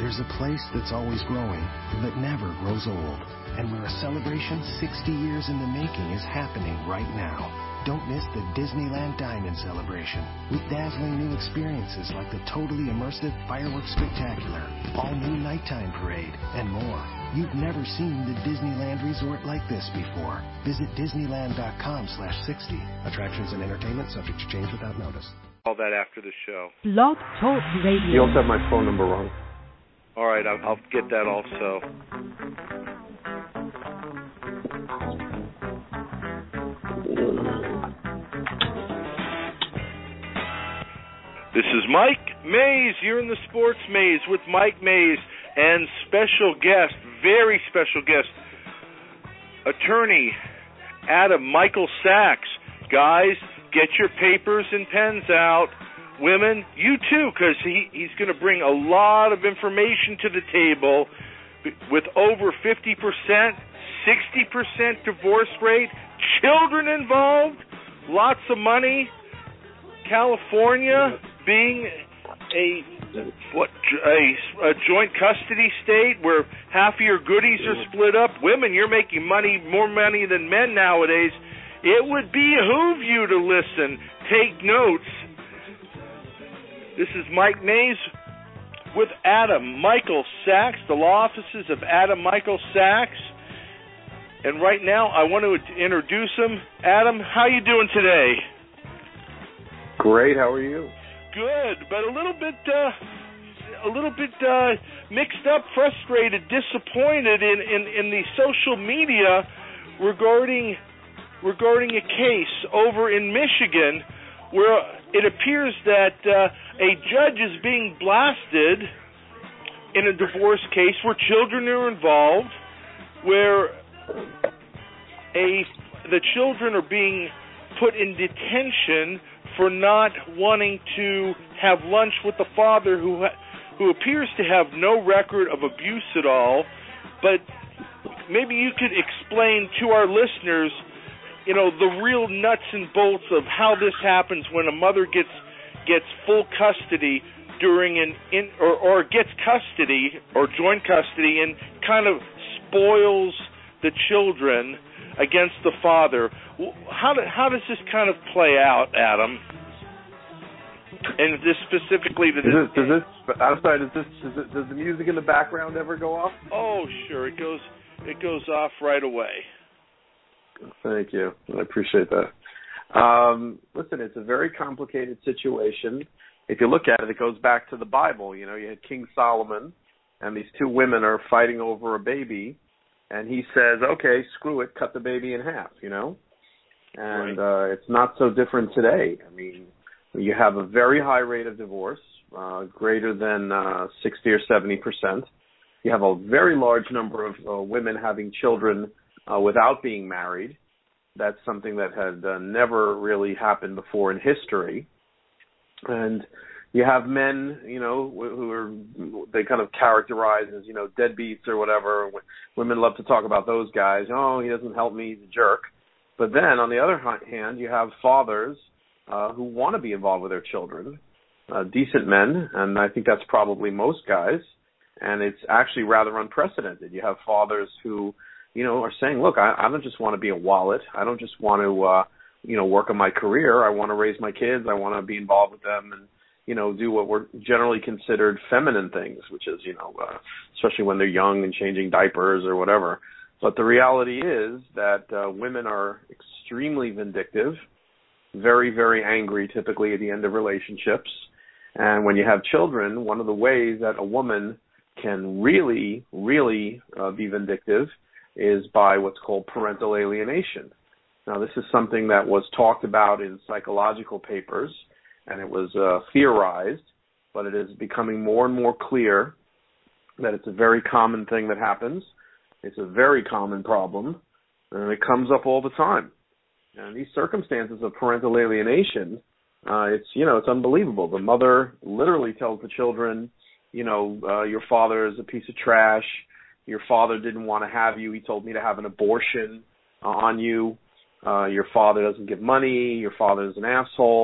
There's a place that's always growing, but never grows old, and where a celebration 60 years in the making is happening right now. Don't miss the Disneyland Diamond Celebration with dazzling new experiences like the totally immersive Fireworks Spectacular, all-new nighttime parade, and more. You've never seen the Disneyland Resort like this before. Visit Disneyland.com/60. Attractions and entertainment subject to change without notice. All that after the show. Blog Talk Radio. You also have my phone number wrong. All right, I'll get that also. This is Mike Mays. You're in the Sports Maze with Mike Mays and special guest, very special guest, attorney Adam Michael Sachs. Guys, get your papers and pens out. Women, you too, because he's going to bring a lot of information to the table with over 50%, 60% divorce rate, children involved, lots of money. California being a joint custody state where half of your goodies are split up. Women, you're making more money than men nowadays. It would behoove you to listen. Take notes. This is Mike Mays with Adam Michael Sachs, the law offices of Adam Michael Sachs. And right now, I want to introduce him. Adam, how you doing today? Great. How are you? Good, but a little bit mixed up, frustrated, disappointed in the social media regarding a case over in Michigan where it appears that a judge is being blasted in a divorce case where children are involved, where the children are being put in detention for not wanting to have lunch with the father who appears to have no record of abuse at all. But maybe you could explain to our listeners, the real nuts and bolts of how this happens when a mother gets full custody during or gets custody or joint custody and kind of spoils the children against the father. How does this kind of play out, Adam? And this specifically to this. Does the music in the background ever go off? Oh, sure, it goes off right away. Thank you. I appreciate that. Listen, it's a very complicated situation. If you look at it, it goes back to the Bible. You had King Solomon, and these two women are fighting over a baby, and he says, okay, screw it, cut the baby in half, And right. It's not so different today. I mean, you have a very high rate of divorce, greater than 60 or 70%. You have a very large number of women having children without being married. That's something that had never really happened before in history. And you have men, they kind of characterize as, deadbeats or whatever. Women love to talk about those guys. Oh, he doesn't help me, he's a jerk. But then, on the other hand, you have fathers who want to be involved with their children, decent men, and I think that's probably most guys. And it's actually rather unprecedented. You have fathers who are saying, look, I don't just want to be a wallet. I don't just want to, work on my career. I want to raise my kids. I want to be involved with them and, do what were generally considered feminine things, which is, especially when they're young and changing diapers or whatever. But the reality is that women are extremely vindictive, very, very angry typically at the end of relationships. And when you have children, one of the ways that a woman can really, really be vindictive is by what's called parental alienation. Now, this is something that was talked about in psychological papers, and it was theorized, but it is becoming more and more clear that it's a very common thing that happens. It's a very common problem, and it comes up all the time. And these circumstances of parental alienation, it's unbelievable. The mother literally tells the children, your father is a piece of trash. Your father didn't want to have you. He told me to have an abortion on you. Your father doesn't give money. Your father is an asshole.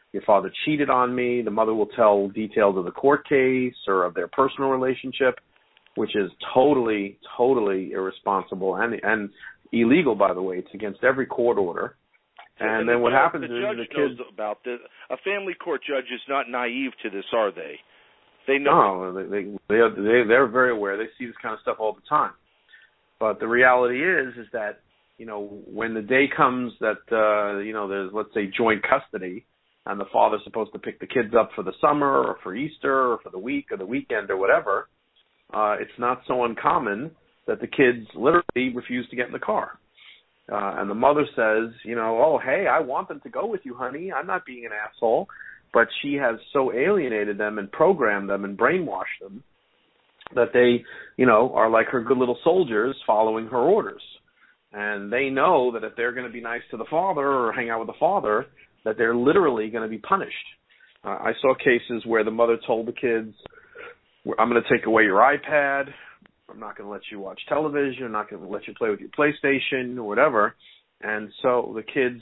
your father cheated on me. The mother will tell details of the court case or of their personal relationship, which is totally, totally irresponsible and illegal, by the way. It's against every court order. And then what happens is the kids knows about this. A family court judge is not naive to this, are they? They know. No, they're very aware. They see this kind of stuff all the time. But the reality is that, you know, when the day comes that, you know, there's, let's say, joint custody, and the father's supposed to pick the kids up for the summer or for Easter or for the week or the weekend or whatever, it's not so uncommon that the kids literally refuse to get in the car. And the mother says, you know, oh, hey, I want them to go with you, honey. I'm not being an asshole. But she has so alienated them and programmed them and brainwashed them that they, you know, are like her good little soldiers following her orders. And they know that if they're going to be nice to the father or hang out with the father, that they're literally going to be punished. I saw cases where the mother told the kids, I'm going to take away your iPad. I'm not going to let you watch television. I'm not going to let you play with your PlayStation or whatever. And so the kids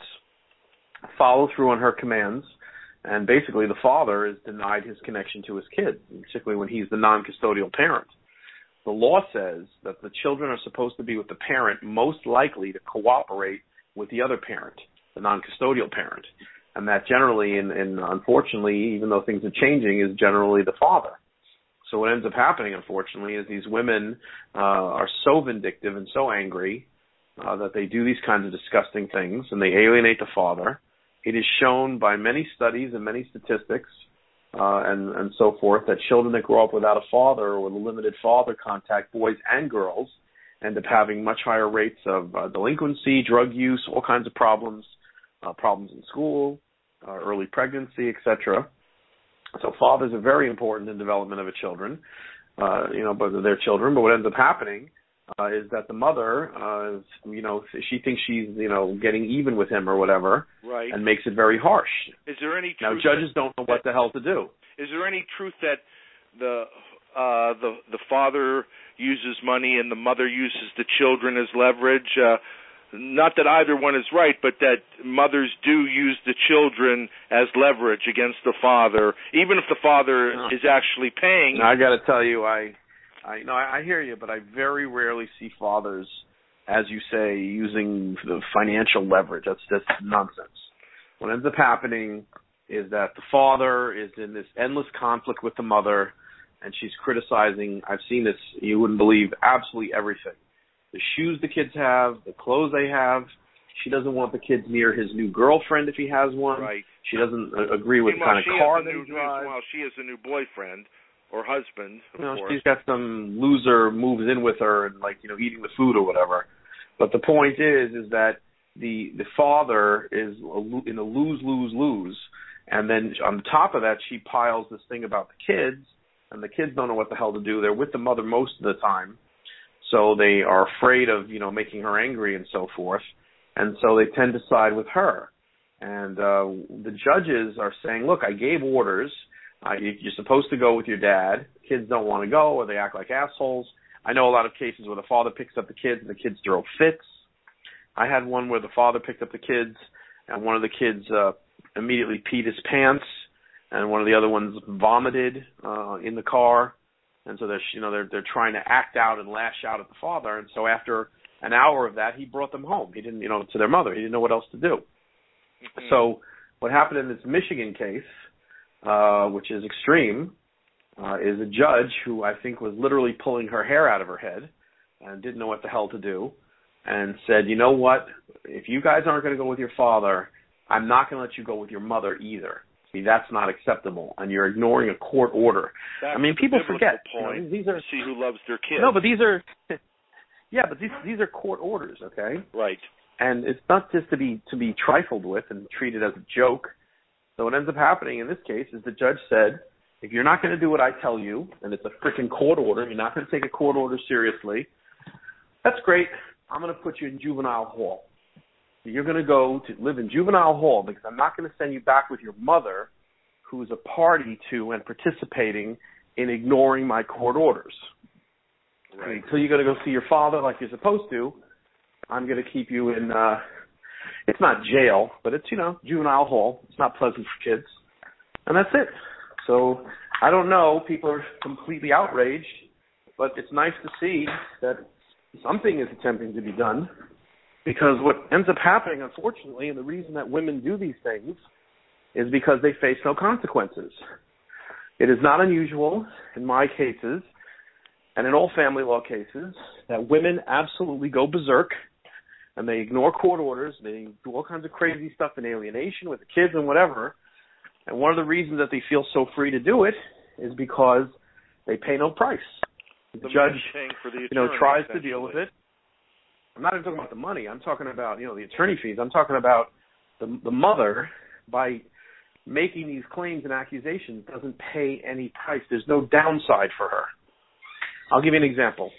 follow through on her commands. And basically, the father is denied his connection to his kids, particularly when he's the non-custodial parent. The law says that the children are supposed to be with the parent most likely to cooperate with the other parent, the non-custodial parent. And that generally, and unfortunately, even though things are changing, is generally the father. So what ends up happening, unfortunately, is these women are so vindictive and so angry that they do these kinds of disgusting things, and they alienate the father. It is shown by many studies and many statistics and so forth that children that grow up without a father or with limited father contact, boys and girls, end up having much higher rates of delinquency, drug use, all kinds of problems, problems in school, early pregnancy, etc. So fathers are very important in the development of children, you know, but their children. But what ends up happening is that the mother, you know, she thinks she's, you know, getting even with him or whatever, right, and makes it very harsh. Is there any truth now judges don't know what the hell to do? Is there any truth that the father uses money and the mother uses the children as leverage? Not that either one is right, but that mothers do use the children as leverage against the father, even if the father is actually paying. Now, I got to tell you, I hear you, but I very rarely see fathers, as you say, using the financial leverage. That's nonsense. What ends up happening is that the father is in this endless conflict with the mother, and she's criticizing, I've seen this, you wouldn't believe, absolutely everything. The shoes the kids have, the clothes they have. She doesn't want the kids near his new girlfriend if he has one. Right. She doesn't agree with the kind of car that he drives. Meanwhile, she has a new boyfriend or husband, of course. She's got some loser moves in with her and, like, you know, eating the food or whatever. But the point is that the father is in a lose. And then on top of that, she piles this thing about the kids, and the kids don't know what the hell to do. They're with the mother most of the time. So they are afraid of, you know, making her angry and so forth. And so they tend to side with her. And the judges are saying, look, I gave orders. You're supposed to go with your dad. Kids don't want to go, or they act like assholes. I know a lot of cases where the father picks up the kids and the kids throw fits. I had one where the father picked up the kids and one of the kids immediately peed his pants, and one of the other ones vomited in the car. And so they're trying to act out and lash out at the father. And so after an hour of that, he brought them home. He didn't, to their mother. He didn't know what else to do. Mm-hmm. So what happened in this Michigan case, which is extreme, is a judge who I think was literally pulling her hair out of her head and didn't know what the hell to do, and said, you know what, if you guys aren't going to go with your father, I'm not going to let you go with your mother either. See, that's not acceptable, and you're ignoring a court order. That's people forget. Point. These are see who loves their kids. No, but these are, but these are court orders, okay? Right. And it's not just to be trifled with and treated as a joke. So what ends up happening in this case is the judge said, if you're not going to do what I tell you, and it's a freaking court order, you're not going to take a court order seriously, that's great. I'm going to put you in juvenile hall. You're going to go to live in juvenile hall because I'm not going to send you back with your mother, who's a party to and participating in ignoring my court orders. Right. Until you're going to go see your father like you're supposed to, I'm going to keep you in, it's not jail, but it's, juvenile hall. It's not pleasant for kids. And that's it. So I don't know. People are completely outraged, but it's nice to see that something is attempting to be done, because what ends up happening, unfortunately, and the reason that women do these things is because they face no consequences. It is not unusual in my cases, and in all family law cases, that women absolutely go berserk and they ignore court orders. They do all kinds of crazy stuff in alienation with the kids and whatever. And one of the reasons that they feel so free to do it is because they pay no price. The judge, for the tries to deal with it. I'm not even talking about the money. I'm talking about, the attorney fees. I'm talking about the mother, by making these claims and accusations, doesn't pay any price. There's no downside for her. I'll give you an example.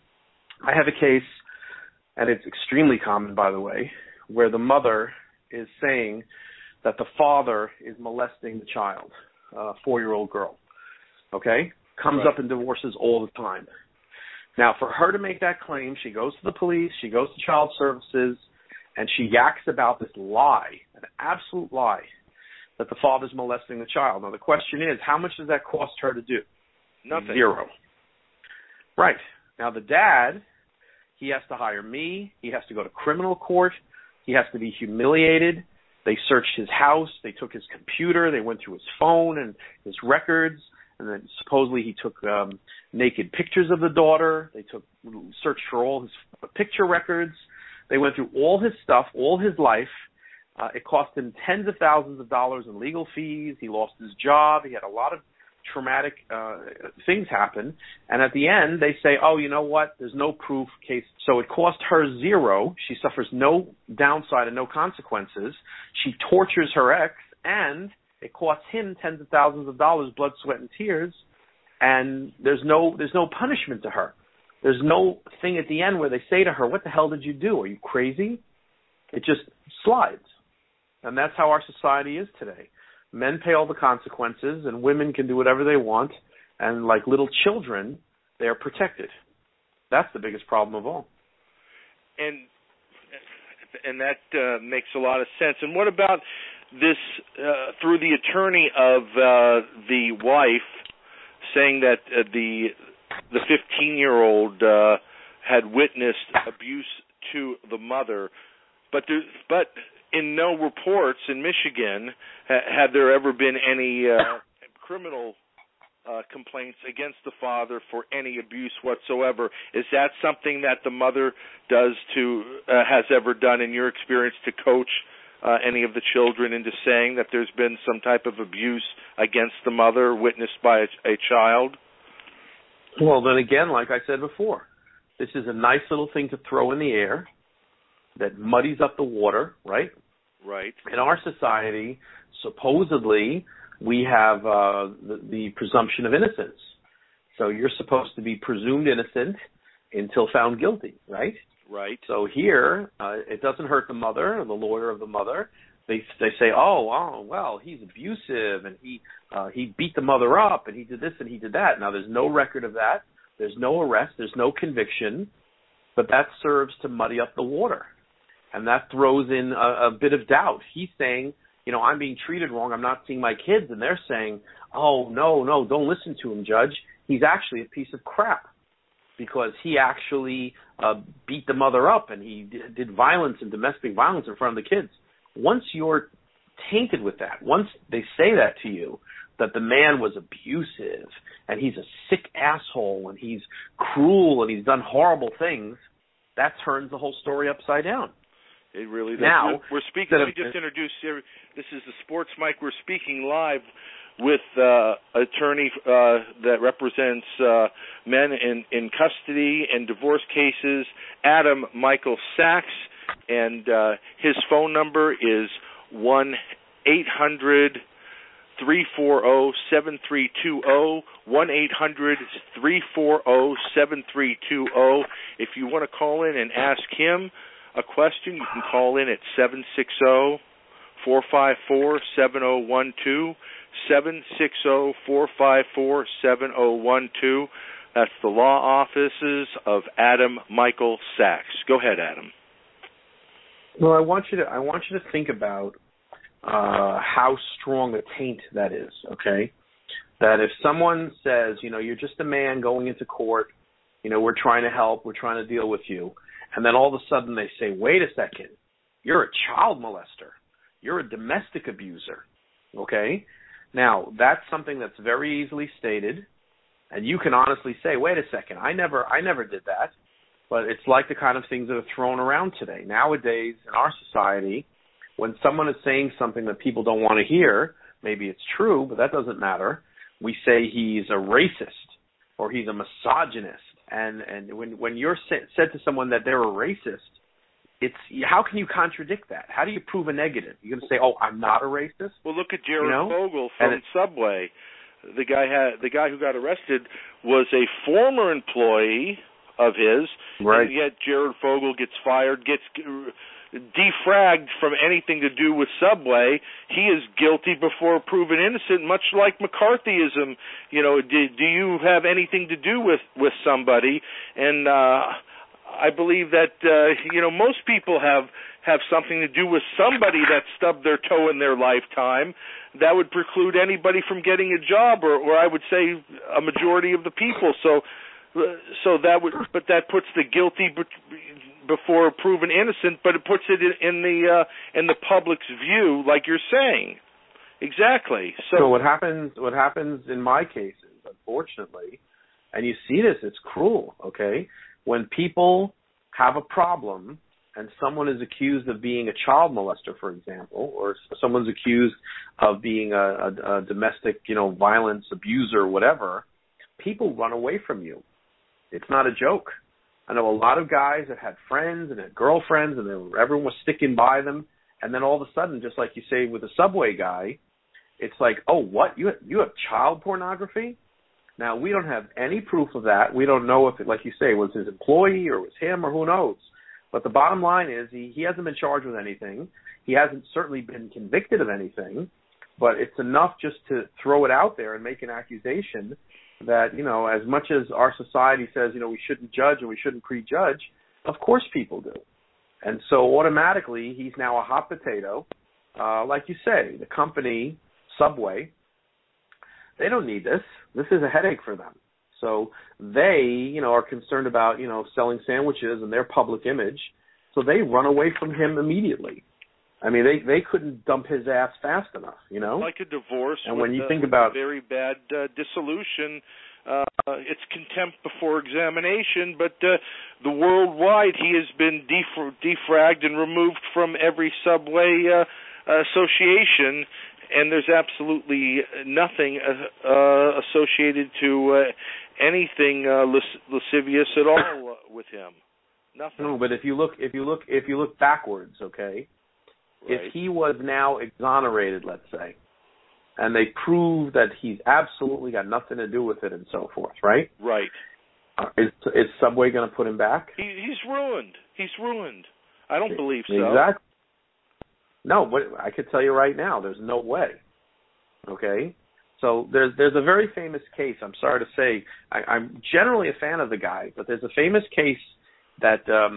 I have a case, and it's extremely common, by the way, where the mother is saying that the father is molesting the child, a 4-year-old girl, okay? Comes up in divorces all the time. Now, for her to make that claim, she goes to the police, she goes to child services, and she yaks about this lie, an absolute lie, that the father's molesting the child. Now, the question is, how much does that cost her to do? Nothing. 0. Right. Now, the dad, he has to hire me. He has to go to criminal court. He has to be humiliated. They searched his house. They took his computer. They went through his phone and his records. And then supposedly he took naked pictures of the daughter. They searched for all his picture records. They went through all his stuff, all his life. It cost him tens of thousands of dollars in legal fees. He lost his job. He had a lot of traumatic things happen. And at the end, they say, oh, you know what? There's no proof case. So it cost her 0. She suffers no downside and no consequences. She tortures her ex, and it costs him tens of thousands of dollars, blood, sweat, and tears. And there's no punishment to her. There's no thing at the end where they say to her, what the hell did you do? Are you crazy? It just slides. And that's how our society is today. Men pay all the consequences, and women can do whatever they want. And like little children, they are protected. That's the biggest problem of all. And that makes a lot of sense. And what about this, through the attorney of the wife, saying that the 15-year-old had witnessed abuse to the mother, but in no reports in Michigan had there ever been any criminal complaints against the father for any abuse whatsoever. Is that something that the mother has ever done in your experience to coach any of the children into saying that there's been some type of abuse against the mother witnessed by a child? Well, then again, like I said before, this is a nice little thing to throw in the air that muddies up the water, right? Right. In our society, supposedly, we have the presumption of innocence. So you're supposed to be presumed innocent until found guilty, right? Right. So here, it doesn't hurt the mother or the lawyer of the mother. They say, oh, well, he's abusive, and he beat the mother up, and he did this and he did that. Now, there's no record of that. There's no arrest. There's no conviction. But that serves to muddy up the water. And that throws in a bit of doubt. He's saying, I'm being treated wrong. I'm not seeing my kids. And they're saying, oh, no, don't listen to him, Judge. He's actually a piece of crap because he actually beat the mother up and he did violence and domestic violence in front of the kids. Once you're tainted with that, once they say that to you, that the man was abusive and he's a sick asshole and he's cruel and he's done horrible things, that turns the whole story upside down. It really does. Now, we're speaking. Let me just introduce here. This is the Sports Mike. We're speaking live with attorney that represents men in custody and divorce cases, Adam Michael Sachs, and his phone number is 1-800-340-7320, 1-800-340-7320. If you want to call in and ask him a question, you can call in at 760-454-7012, 760-454-7012. That's the law offices of Adam Michael Sachs. Go ahead, Adam. Well, I want you to think about how strong a taint that is, okay? That if someone says, you're just a man going into court, we're trying to help, we're trying to deal with you, and then all of a sudden they say, wait a second, you're a child molester, you're a domestic abuser, okay? Now, that's something that's very easily stated, and you can honestly say, wait a second, I never did that. But it's like the kind of things that are thrown around today. Nowadays, in our society, when someone is saying something that people don't want to hear, maybe it's true, but that doesn't matter, we say he's a racist or he's a misogynist. And when you're said to someone that they're a racist, how can you contradict that? How do you prove a negative? You're going to say, oh, I'm not a racist? Well, look at Jared Fogle from Subway. The guy who got arrested was a former employee of his, right. And yet Jared Fogle gets fired, gets defragged from anything to do with Subway. He is guilty before proven innocent, much like McCarthyism. Do you have anything to do with somebody? And I believe that most people have something to do with somebody that stubbed their toe in their lifetime. That would preclude anybody from getting a job, or I would say a majority of the people. So that puts the guilty before proven innocent, but it puts it in the public's view, like you're saying. Exactly. So what happens in my cases, unfortunately, and you see this, it's cruel, okay? When people have a problem and someone is accused of being a child molester, for example, or someone's accused of being a domestic, violence abuser or whatever, people run away from you. It's not a joke. I know a lot of guys that had friends and had girlfriends, and everyone was sticking by them. And then all of a sudden, just like you say with the Subway guy, it's like, oh, what? You have child pornography? Now, we don't have any proof of that. We don't know if it, like you say, was his employee or was him or who knows. But the bottom line is he hasn't been charged with anything. He hasn't certainly been convicted of anything. But it's enough just to throw it out there and make an accusation that, as much as our society says, we shouldn't judge and we shouldn't prejudge, of course people do. And so automatically he's now a hot potato. Like you say, the company, Subway, they don't need this. This is a headache for them. So they, are concerned about, selling sandwiches and their public image. So they run away from him immediately. I mean, they couldn't dump his ass fast enough, Like a divorce, and when you think about very bad dissolution, it's contempt before examination. But the worldwide, he has been defragged and removed from every Subway association, and there's absolutely nothing associated to anything lascivious at all with him. Nothing. No, but if you look backwards, okay. Right. If he was now exonerated, let's say, and they prove that he's absolutely got nothing to do with it and so forth, right? Right. Is Subway going to put him back? He's ruined. He's ruined. I don't believe so. Exactly. No, but I could tell you right now, there's no way. Okay? So there's a very famous case. I'm sorry to say, I'm generally a fan of the guy, but there's a famous case that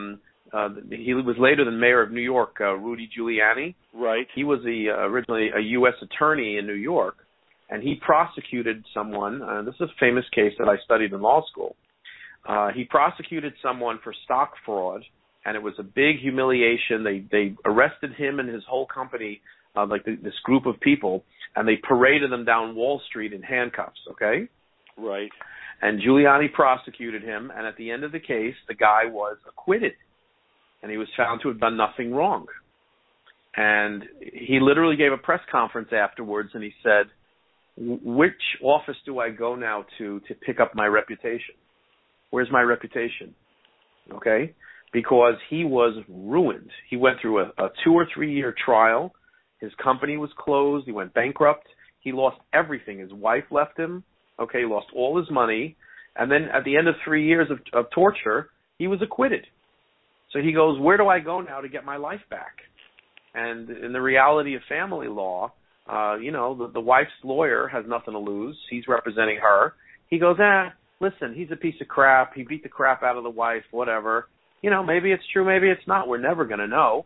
he was later the mayor of New York, Rudy Giuliani. Right. He was originally a U.S. attorney in New York, and he prosecuted someone. This is a famous case that I studied in law school. He prosecuted someone for stock fraud, and it was a big humiliation. They arrested him and his whole company, this group of people, and they paraded them down Wall Street in handcuffs, okay? Right. And Giuliani prosecuted him, and at the end of the case, the guy was acquitted. And he was found to have done nothing wrong. And he literally gave a press conference afterwards, and he said, which office do I go now to pick up my reputation? Where's my reputation? Okay? Because he was ruined. He went through a 2 or 3 year trial. His company was closed. He went bankrupt. He lost everything. His wife left him. Okay, he lost all his money. And then at the end of 3 years of torture, he was acquitted. So he goes, where do I go now to get my life back? And in the reality of family law, the wife's lawyer has nothing to lose. He's representing her. He goes, listen, he's a piece of crap. He beat the crap out of the wife, whatever. Maybe it's true, maybe it's not. We're never going to know.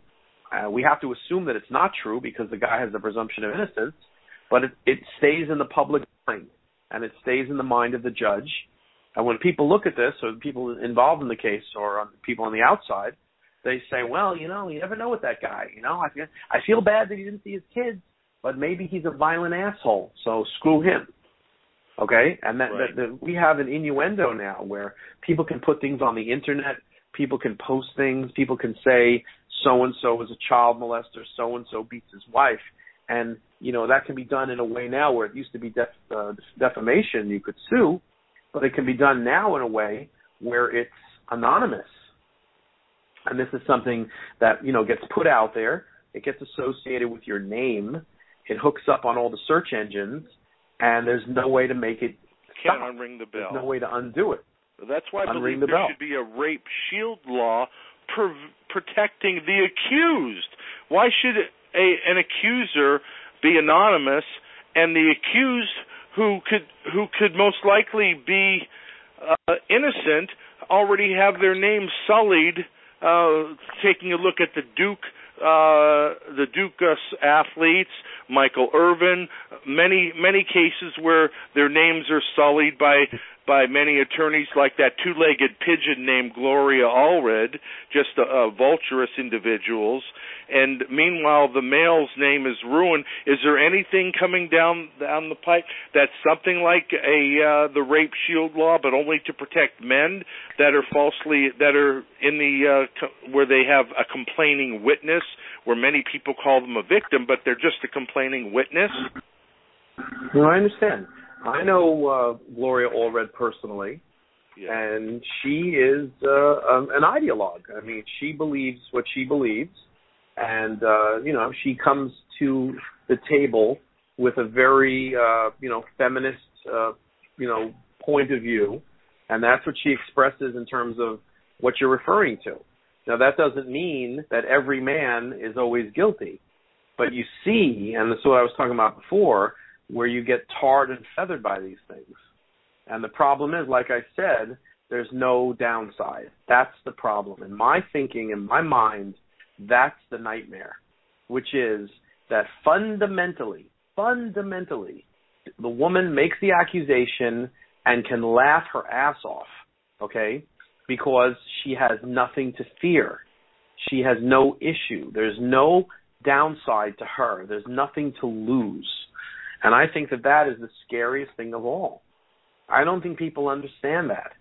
We have to assume that it's not true because the guy has the presumption of innocence, but it stays in the public mind, and it stays in the mind of the judge. And when people look at this, or people involved in the case, or people on the outside, they say, well, you never know with that guy. I feel bad that he didn't see his kids, but maybe he's a violent asshole, so screw him. Okay? And we have an innuendo now where people can put things on the internet, people can post things, people can say so-and-so is a child molester, so-and-so beats his wife. And, that can be done in a way now where it used to be defamation, you could sue, but it can be done now in a way where it's anonymous. And this is something that, gets put out there. It gets associated with your name. It hooks up on all the search engines, and there's no way to make it stop. Can't unring the bell. There's no way to undo it. That's why I believe there should be a rape shield law protecting the accused. Why should an accuser be anonymous, and the accused who could most likely be innocent already have their name sullied? Taking a look at the Duke athletes, Michael Irvin, many cases where their names are sullied by many attorneys, like that two-legged pigeon named Gloria Allred, just vulturous individuals. And meanwhile, the male's name is ruined. Is there anything coming down the pipe that's something like the rape shield law, but only to protect men that are in the where they have a complaining witness, where many people call them a victim, but they're just a complaining witness? No, I understand. I know Gloria Allred personally, and she is an ideologue. I mean, she believes what she believes, and she comes to the table with a very feminist point of view, and that's what she expresses in terms of what you're referring to. Now, that doesn't mean that every man is always guilty, but you see, and that's what I was talking about before, where you get tarred and feathered by these things. And the problem is, like I said, there's no downside. That's the problem. In my thinking, in my mind, that's the nightmare, which is that fundamentally, the woman makes the accusation and can laugh her ass off, okay, because she has nothing to fear. She has no issue. There's no downside to her. There's nothing to lose. And I think that is the scariest thing of all. I don't think people understand that.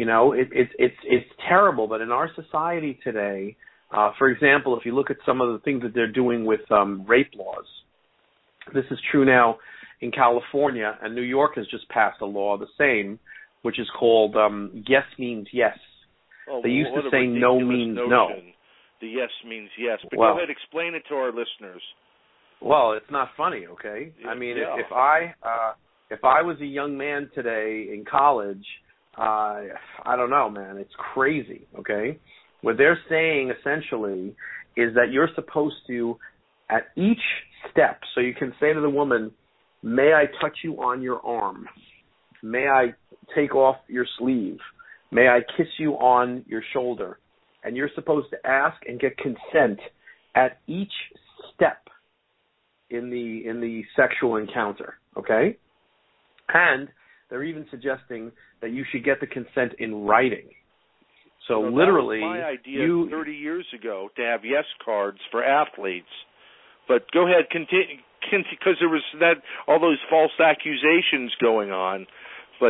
It's terrible, but in our society today, for example, if you look at some of the things that they're doing with rape laws, this is true now in California, and New York has just passed a law the same, which is called yes means yes. Oh, they used to say no means notion. no. The yes means yes. But well, go ahead, explain it to our listeners. Well, it's not funny, okay? I mean, if I was a young man today in college, I don't know, man. It's crazy, okay? What they're saying essentially is that you're supposed to, at each step, so you can say to the woman, may I touch you on your arm? May I take off your sleeve? May I kiss you on your shoulder? And you're supposed to ask and get consent at each step in the sexual encounter, okay? And they're even suggesting that you should get the consent in writing. So literally, that was my idea 30 years ago, to have yes cards for athletes. But go ahead, continue, because there was all those false accusations going on. But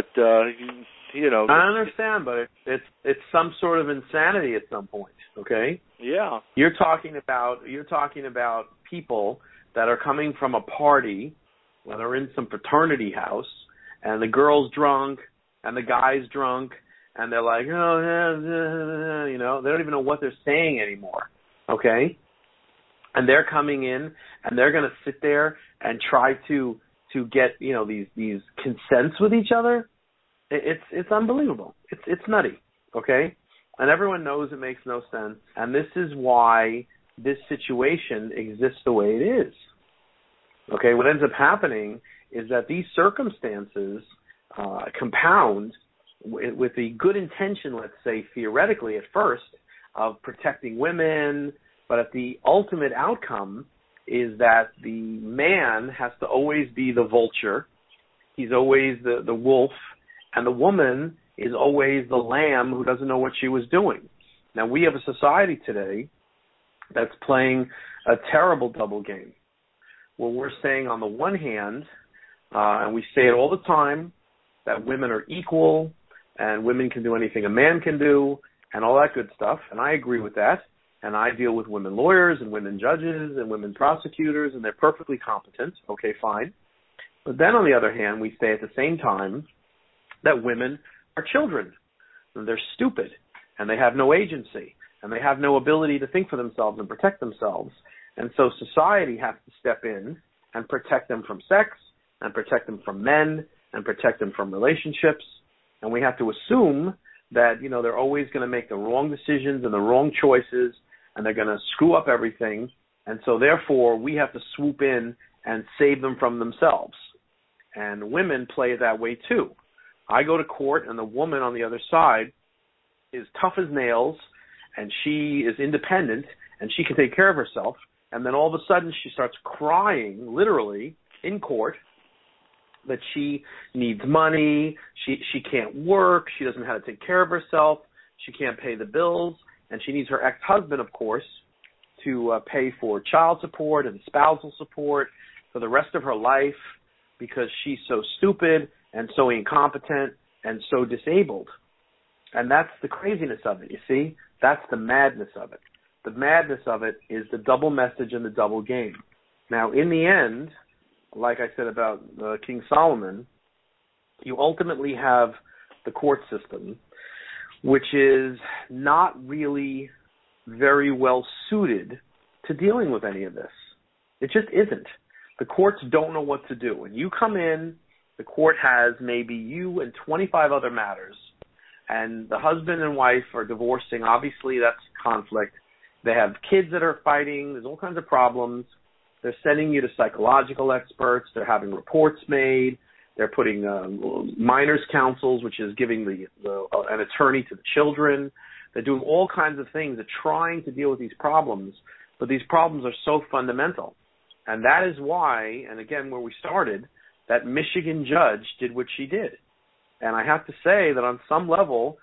I understand, but it's some sort of insanity at some point, okay? Yeah. You're talking about people that are coming from a party, where they're in some fraternity house, and the girl's drunk, and the guy's drunk, and they're like, they don't even know what they're saying anymore, okay? And they're coming in, and they're going to sit there and try to get, these consents with each other. It's unbelievable. It's nutty, okay? And everyone knows it makes no sense. And this is why this situation exists the way it is. Okay, what ends up happening is that these circumstances compound with the good intention, let's say theoretically at first, of protecting women, But at the ultimate outcome is that the man has to always be the vulture. He's always the wolf. And the woman is always the lamb who doesn't know what she was doing. Now, we have a society today that's playing a terrible double game, where we're saying on the one hand, and we say it all the time, that women are equal and women can do anything a man can do and all that good stuff. And I agree with that. And I deal with women lawyers and women judges and women prosecutors, and they're perfectly competent. Okay, fine. But then on the other hand, we say at the same time that women are children, and they're stupid, and they have no agency, and they have no ability to think for themselves and protect themselves. And so society has to step in and protect them from sex, and protect them from men, and protect them from relationships. And we have to assume that, they're always going to make the wrong decisions and the wrong choices, and they're going to screw up everything. And so therefore, we have to swoop in and save them from themselves. And women play that way too. I go to court, and the woman on the other side is tough as nails, and she is independent, and she can take care of herself. And then all of a sudden, she starts crying, literally, in court, that she needs money, she can't work, she doesn't know how to take care of herself, she can't pay the bills, and she needs her ex-husband, of course, to pay for child support and spousal support for the rest of her life because she's so stupid and so incompetent and so disabled. And that's the craziness of it, you see? That's the madness of it. The madness of it is the double message and the double game. Now, in the end, like I said about King Solomon, you ultimately have the court system, which is not really very well suited to dealing with any of this. It just isn't. The courts don't know what to do. When you come in, the court has maybe you and 25 other matters, and the husband and wife are divorcing. Obviously, that's conflict. They have kids that are fighting. There's all kinds of problems. They're sending you to psychological experts. They're having reports made. They're putting minors' counsels, which is giving an attorney to the children. They're doing all kinds of things. They're trying to deal with these problems, but these problems are so fundamental. And that is why, and again, where we started, that Michigan judge did what she did. And I have to say that on some level,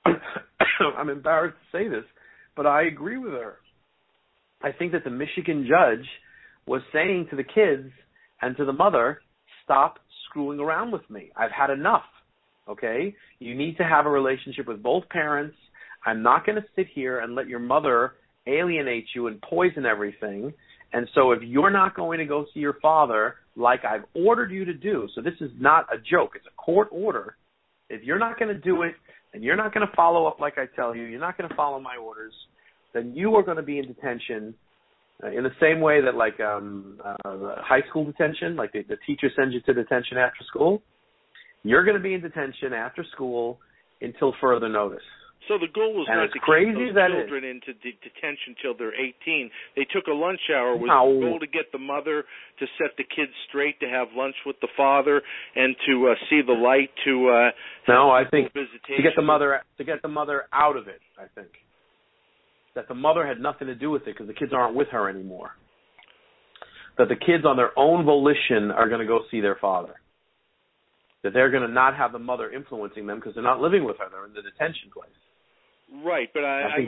I'm embarrassed to say this, but I agree with her. I think that the Michigan judge was saying to the kids and to the mother, stop screwing around with me. I've had enough, okay? You need to have a relationship with both parents. I'm not going to sit here and let your mother alienate you and poison everything. And so if you're not going to go see your father like I've ordered you to do, so this is not a joke, it's a court order. If you're not going to do it and you're not going to follow up like I tell you, you're not going to follow my orders, then you are going to be in detention in the same way that like high school detention, like the teacher sends you to detention after school. You're going to be in detention after school until further notice. So the goal was not to keep those children into detention till they're 18. They took a lunch hour. Was the goal to get the mother to set the kids straight, to have lunch with the father, and to see the light, to no, I think visitation. to get the mother out of it. I think that the mother had nothing to do with it because the kids aren't with her anymore. That the kids on their own volition are going to go see their father. That they're going to not have the mother influencing them because they're not living with her; they're in the detention place. Right, but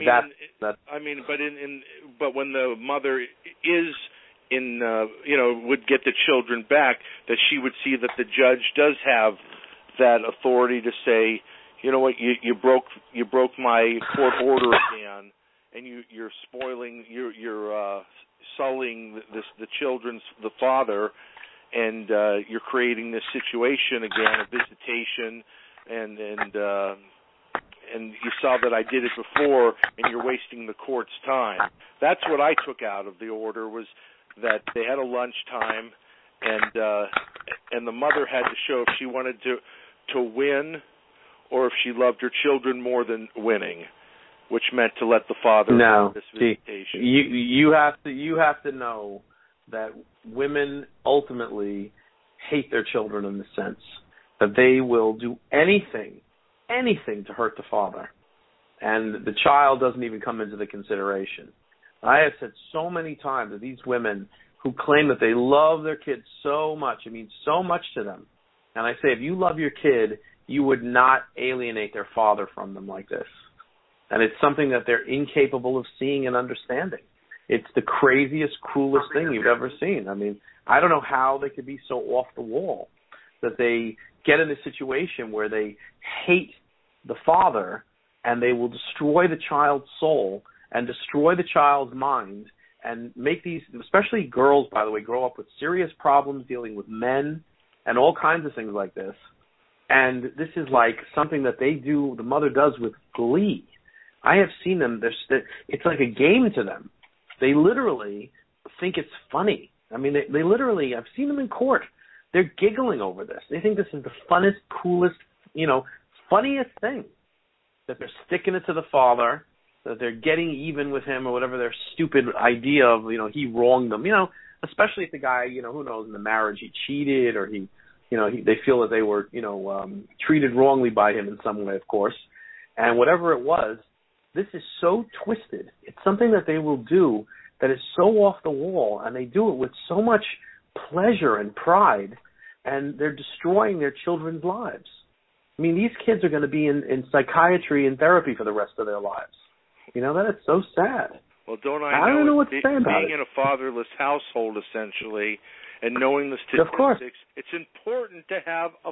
but when the mother is in, would get the children back, that she would see that the judge does have that authority to say, you know what, you broke my court order again, and you're spoiling, you're sullying the father, and you're creating this situation again of visitation, and you saw that I did it before, and you're wasting the court's time. That's what I took out of the order, was that they had a lunch time, and the mother had to show if she wanted to win or if she loved her children more than winning, which meant to let the father have this visitation. You have to know that women ultimately hate their children in the sense that they will do anything to hurt the father, and the child doesn't even come into the consideration. I have said so many times that these women who claim that they love their kids so much, it means so much to them. And I say, if you love your kid, you would not alienate their father from them like this. And it's something that they're incapable of seeing and understanding. It's the craziest, cruelest thing you've ever seen. I mean, I don't know how they could be so off the wall that they get in a situation where they hate the father and they will destroy the child's soul and destroy the child's mind and make these, especially girls, by the way, grow up with serious problems dealing with men and all kinds of things like this. And this is like something that they do, the mother does with glee. I have seen them, it's like a game to them. They literally think it's funny. I mean, they literally, I've seen them in court. They're giggling over this. They think this is the funnest, coolest, funniest thing, that they're sticking it to the father, that they're getting even with him or whatever their stupid idea of, he wronged them. Especially if the guy, who knows, in the marriage he cheated or they feel that they were, treated wrongly by him in some way, of course. And whatever it was, this is so twisted. It's something that they will do that is so off the wall, and they do it with so much pleasure and pride, and they're destroying their children's lives. I mean, these kids are going to be in psychiatry and therapy for the rest of their lives. That is so sad. Well, don't I don't know what to say about being in a fatherless household, essentially, and knowing the statistics, of course, it's important to have a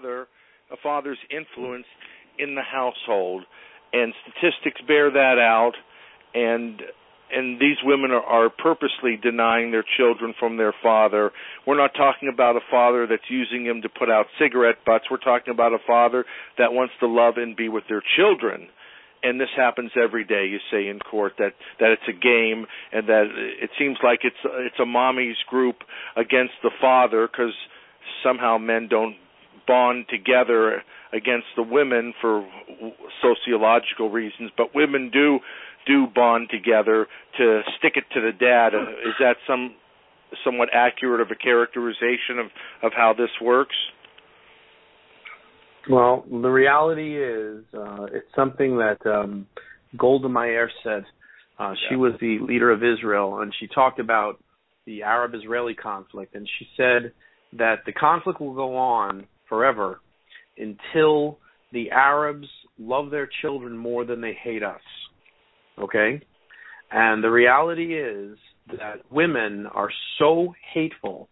father's influence in the household, and statistics bear that out, and these women are purposely denying their children from their father. We're not talking about a father that's using them to put out cigarette butts. We're talking about a father that wants to love and be with their children. And this happens every day, you say in court, that it's a game and that it seems like it's a mommy's group against the father because somehow men don't bond together against the women for sociological reasons, but women do bond together to stick it to the dad. Is that somewhat accurate of a characterization of how this works? Well, the reality is it's something that Golda Meir said. She was the leader of Israel, and she talked about the Arab-Israeli conflict, and she said that the conflict will go on forever until the Arabs love their children more than they hate us. Okay? And the reality is that women are so hateful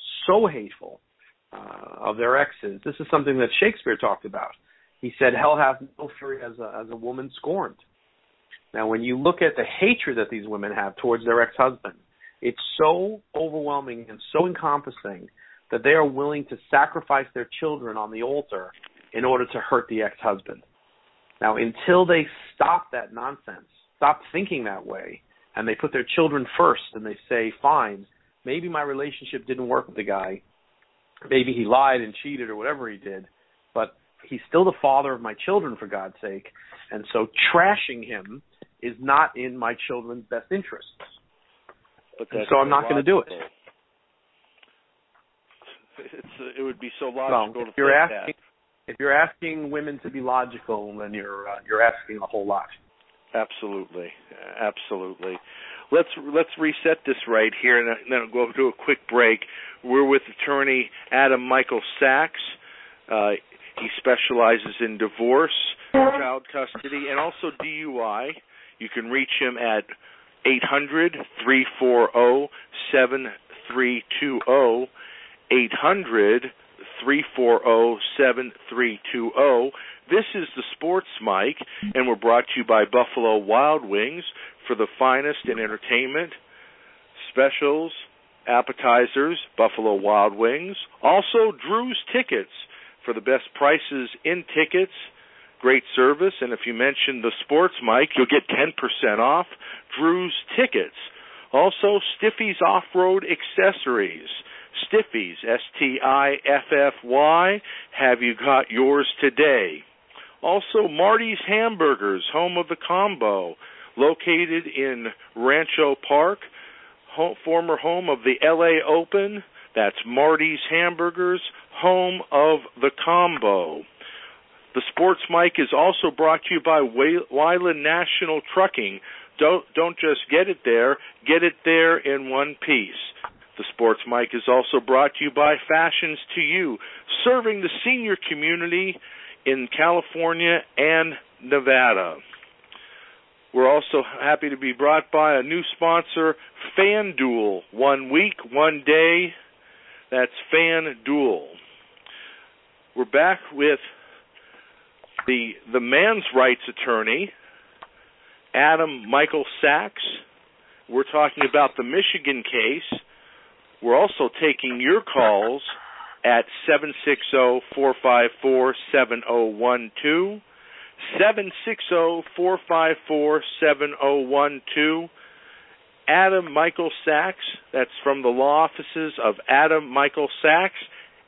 of their exes. This is something that Shakespeare talked about. He said, hell hath no fury as a woman scorned. Now, when you look at the hatred that these women have towards their ex-husband, it's so overwhelming and so encompassing that they are willing to sacrifice their children on the altar in order to hurt the ex-husband. Now, until they stop that nonsense, stop thinking that way, and they put their children first and they say, fine, maybe my relationship didn't work with the guy, maybe he lied and cheated or whatever he did, but he's still the father of my children, for God's sake, and so trashing him is not in my children's best interests. So I'm not going to do it. It would be so logical to think that. If you're asking women to be logical, then you're asking a whole lot. Absolutely. Let's reset this right here, and then we'll go to a quick break. We're with attorney Adam Michael Sachs. He specializes in divorce, child custody, and also DUI. You can reach him at 800-340-7320, 800-340-7320. This is the Sports Mic, and we're brought to you by Buffalo Wild Wings for the finest in entertainment, specials, appetizers, Buffalo Wild Wings. Also, Drew's Tickets for the best prices in tickets, great service, and if you mention the Sports Mic, you'll get 10% off Drew's Tickets. Also, Stiffy's Off-Road Accessories. Stiffy's, Stiffy, have you got yours today? Also, Marty's Hamburgers, home of the combo, located in Rancho Park, former home of the LA Open. That's Marty's Hamburgers, home of the combo. The Sports Mic is also brought to you by Weiland National Trucking don't just get it there in one piece. The Sports Mic is also brought to you by Fashions to You, serving the senior community in California and Nevada. We're also happy to be brought by a new sponsor, FanDuel. 1 week, 1 day. That's FanDuel. We're back with the man's rights attorney, Adam Michael Sachs. We're talking about the Michigan case. We're also taking your calls at 760-454-7012. 760-454-7012. Adam Michael Sachs, that's from the law offices of Adam Michael Sachs,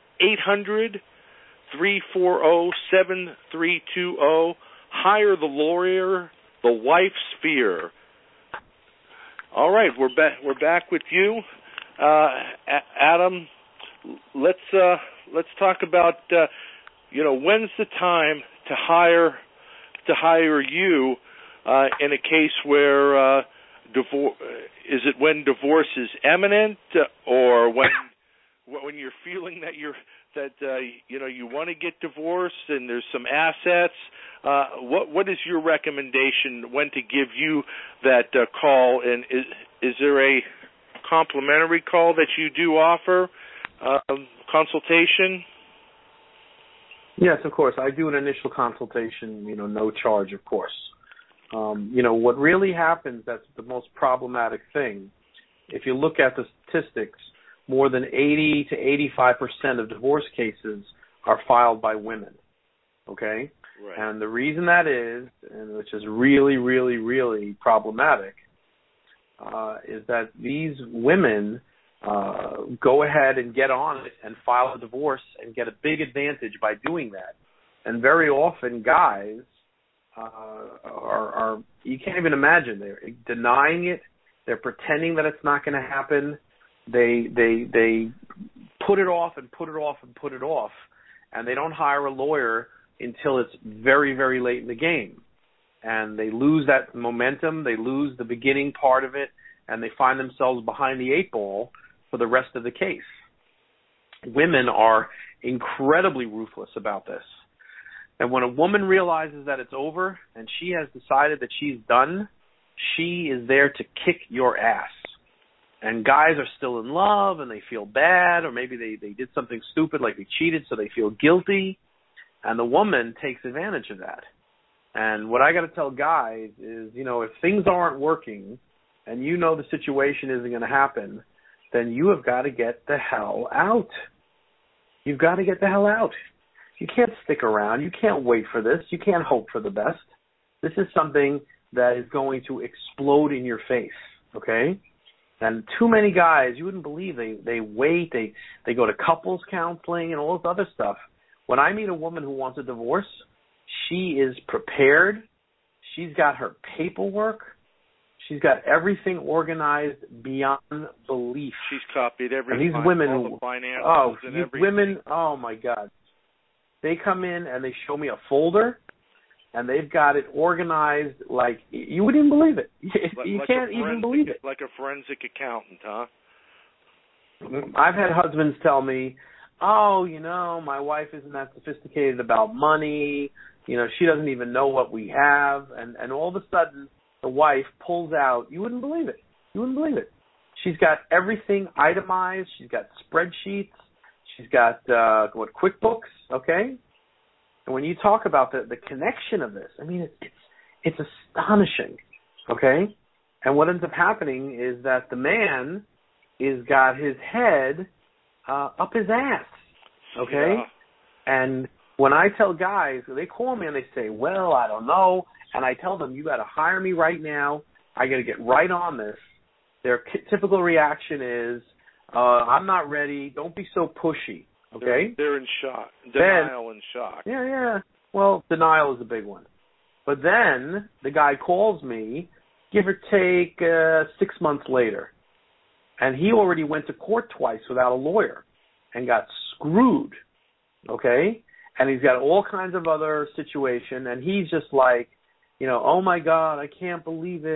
800-340-7320. Hire the lawyer, the wife's fear. All right, we're back with you, Adam. Let's talk about when's the time to hire you in a case where divorce, is it when divorce is imminent, or when you're feeling that you want to get divorced and there's some assets? What is your recommendation when to give you that call? And is there a complimentary call that you do offer, consultation? Yes, of course. I do an initial consultation, no charge, of course. What really happens, that's the most problematic thing. If you look at the statistics, more than 80 to 85% of divorce cases are filed by women, okay? Right. And the reason that is, and which is really, really, really problematic, is that these women go ahead and get on it and file a divorce and get a big advantage by doing that. And very often guys are you can't even imagine, they're denying it, they're pretending that it's not going to happen, they put it off and put it off and put it off, and they don't hire a lawyer until it's very, very late in the game. And they lose that momentum, they lose the beginning part of it, and they find themselves behind the 8 ball for the rest of the case. Women are incredibly ruthless about this. And when a woman realizes that it's over and she has decided that she's done, she is there to kick your ass. And guys are still in love and they feel bad, or maybe they did something stupid like they cheated, so they feel guilty. And the woman takes advantage of that. And what I got to tell guys is, if things aren't working and the situation isn't going to happen, then you have got to get the hell out. You've got to get the hell out. You can't stick around. You can't wait for this. You can't hope for the best. This is something that is going to explode in your face, okay? And too many guys, you wouldn't believe, they wait, they go to couples counseling and all this other stuff. When I meet a woman who wants a divorce, she is prepared. She's got her paperwork. She's got everything organized beyond belief. She's copied every and these women, all the finances and everything. Women, oh my God. They come in and they show me a folder, and they've got it organized like you wouldn't even believe it. You can't even believe it. Like a forensic accountant, huh? I've had husbands tell me, my wife isn't that sophisticated about money. She doesn't even know what we have. And all of a sudden, the wife pulls out, you wouldn't believe it. You wouldn't believe it. She's got everything itemized. She's got spreadsheets. She's got, QuickBooks, okay? And when you talk about the connection of this, I mean, it's astonishing, okay? And what ends up happening is that the man is got his head up his ass, okay? Yeah. And when I tell guys, they call me and they say, well, I don't know. And I tell them, you got to hire me right now. I got to get right on this. Their typical reaction is, I'm not ready. Don't be so pushy, okay? They're in shock. Denial and shock. Yeah. Well, denial is a big one. But then the guy calls me, give or take 6 months later, and he already went to court twice without a lawyer and got screwed, okay? And he's got all kinds of other situation, and he's just like, oh, my God, I can't believe it.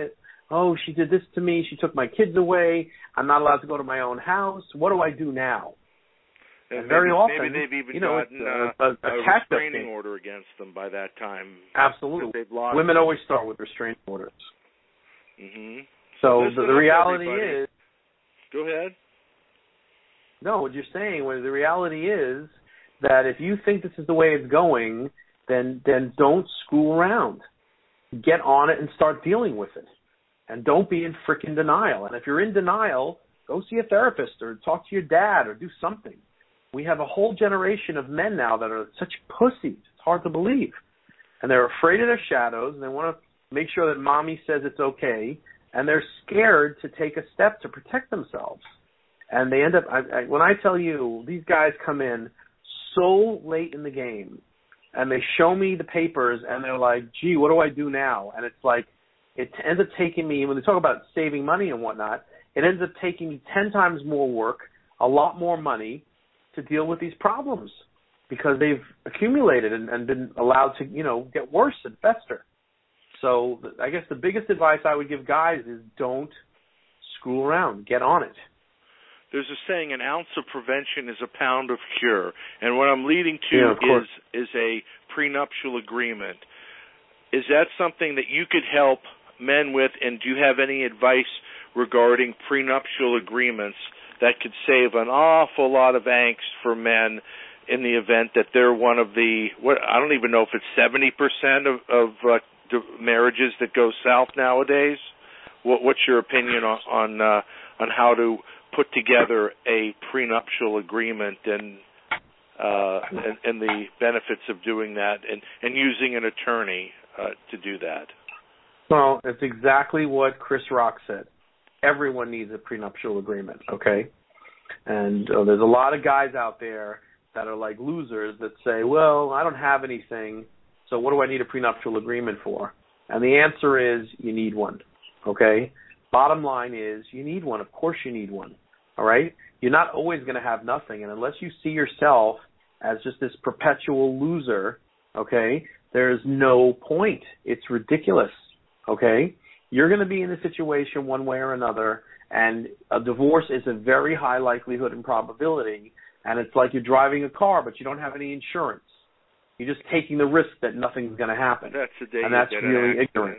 oh, she did this to me, she took my kids away, I'm not allowed to go to my own house, what do I do now? And very often, maybe they've even gotten a restraining order against them by that time. Absolutely. Women always start with restraining orders. Mm-hmm. So the reality is... Go ahead. No, what you're saying, the reality is that if you think this is the way it's going, then don't screw around. Get on it and start dealing with it. And don't be in frickin' denial. And if you're in denial, go see a therapist or talk to your dad or do something. We have a whole generation of men now that are such pussies. It's hard to believe. And they're afraid of their shadows, and they want to make sure that mommy says it's okay, and they're scared to take a step to protect themselves. And they end up, when I tell you, these guys come in so late in the game, and they show me the papers, and they're like, gee, what do I do now? And it's like, it ends up taking me, when they talk about saving money and whatnot, it ends up taking me 10 times more work, a lot more money to deal with these problems because they've accumulated and been allowed to, get worse and fester. So I guess the biggest advice I would give guys is don't screw around. Get on it. There's a saying, an ounce of prevention is a pound of cure. And what I'm leading to is a prenuptial agreement. Is that something that you could help men with, and do you have any advice regarding prenuptial agreements that could save an awful lot of angst for men in the event that they're one of the, I don't even know if it's 70% of marriages that go south nowadays? What's your opinion on how to put together a prenuptial agreement and the benefits of doing that and using an attorney to do that? Well, it's exactly what Chris Rock said. Everyone needs a prenuptial agreement, okay? And there's a lot of guys out there that are like losers that say, well, I don't have anything, so what do I need a prenuptial agreement for? And the answer is you need one, okay? Bottom line is you need one. Of course you need one, all right? You're not always going to have nothing, and unless you see yourself as just this perpetual loser, okay, there's no point. It's ridiculous, okay? You're going to be in a situation one way or another, and a divorce is a very high likelihood and probability, and it's like you're driving a car, but you don't have any insurance. You're just taking the risk that nothing's going to happen. That's the day and that's really ignorant.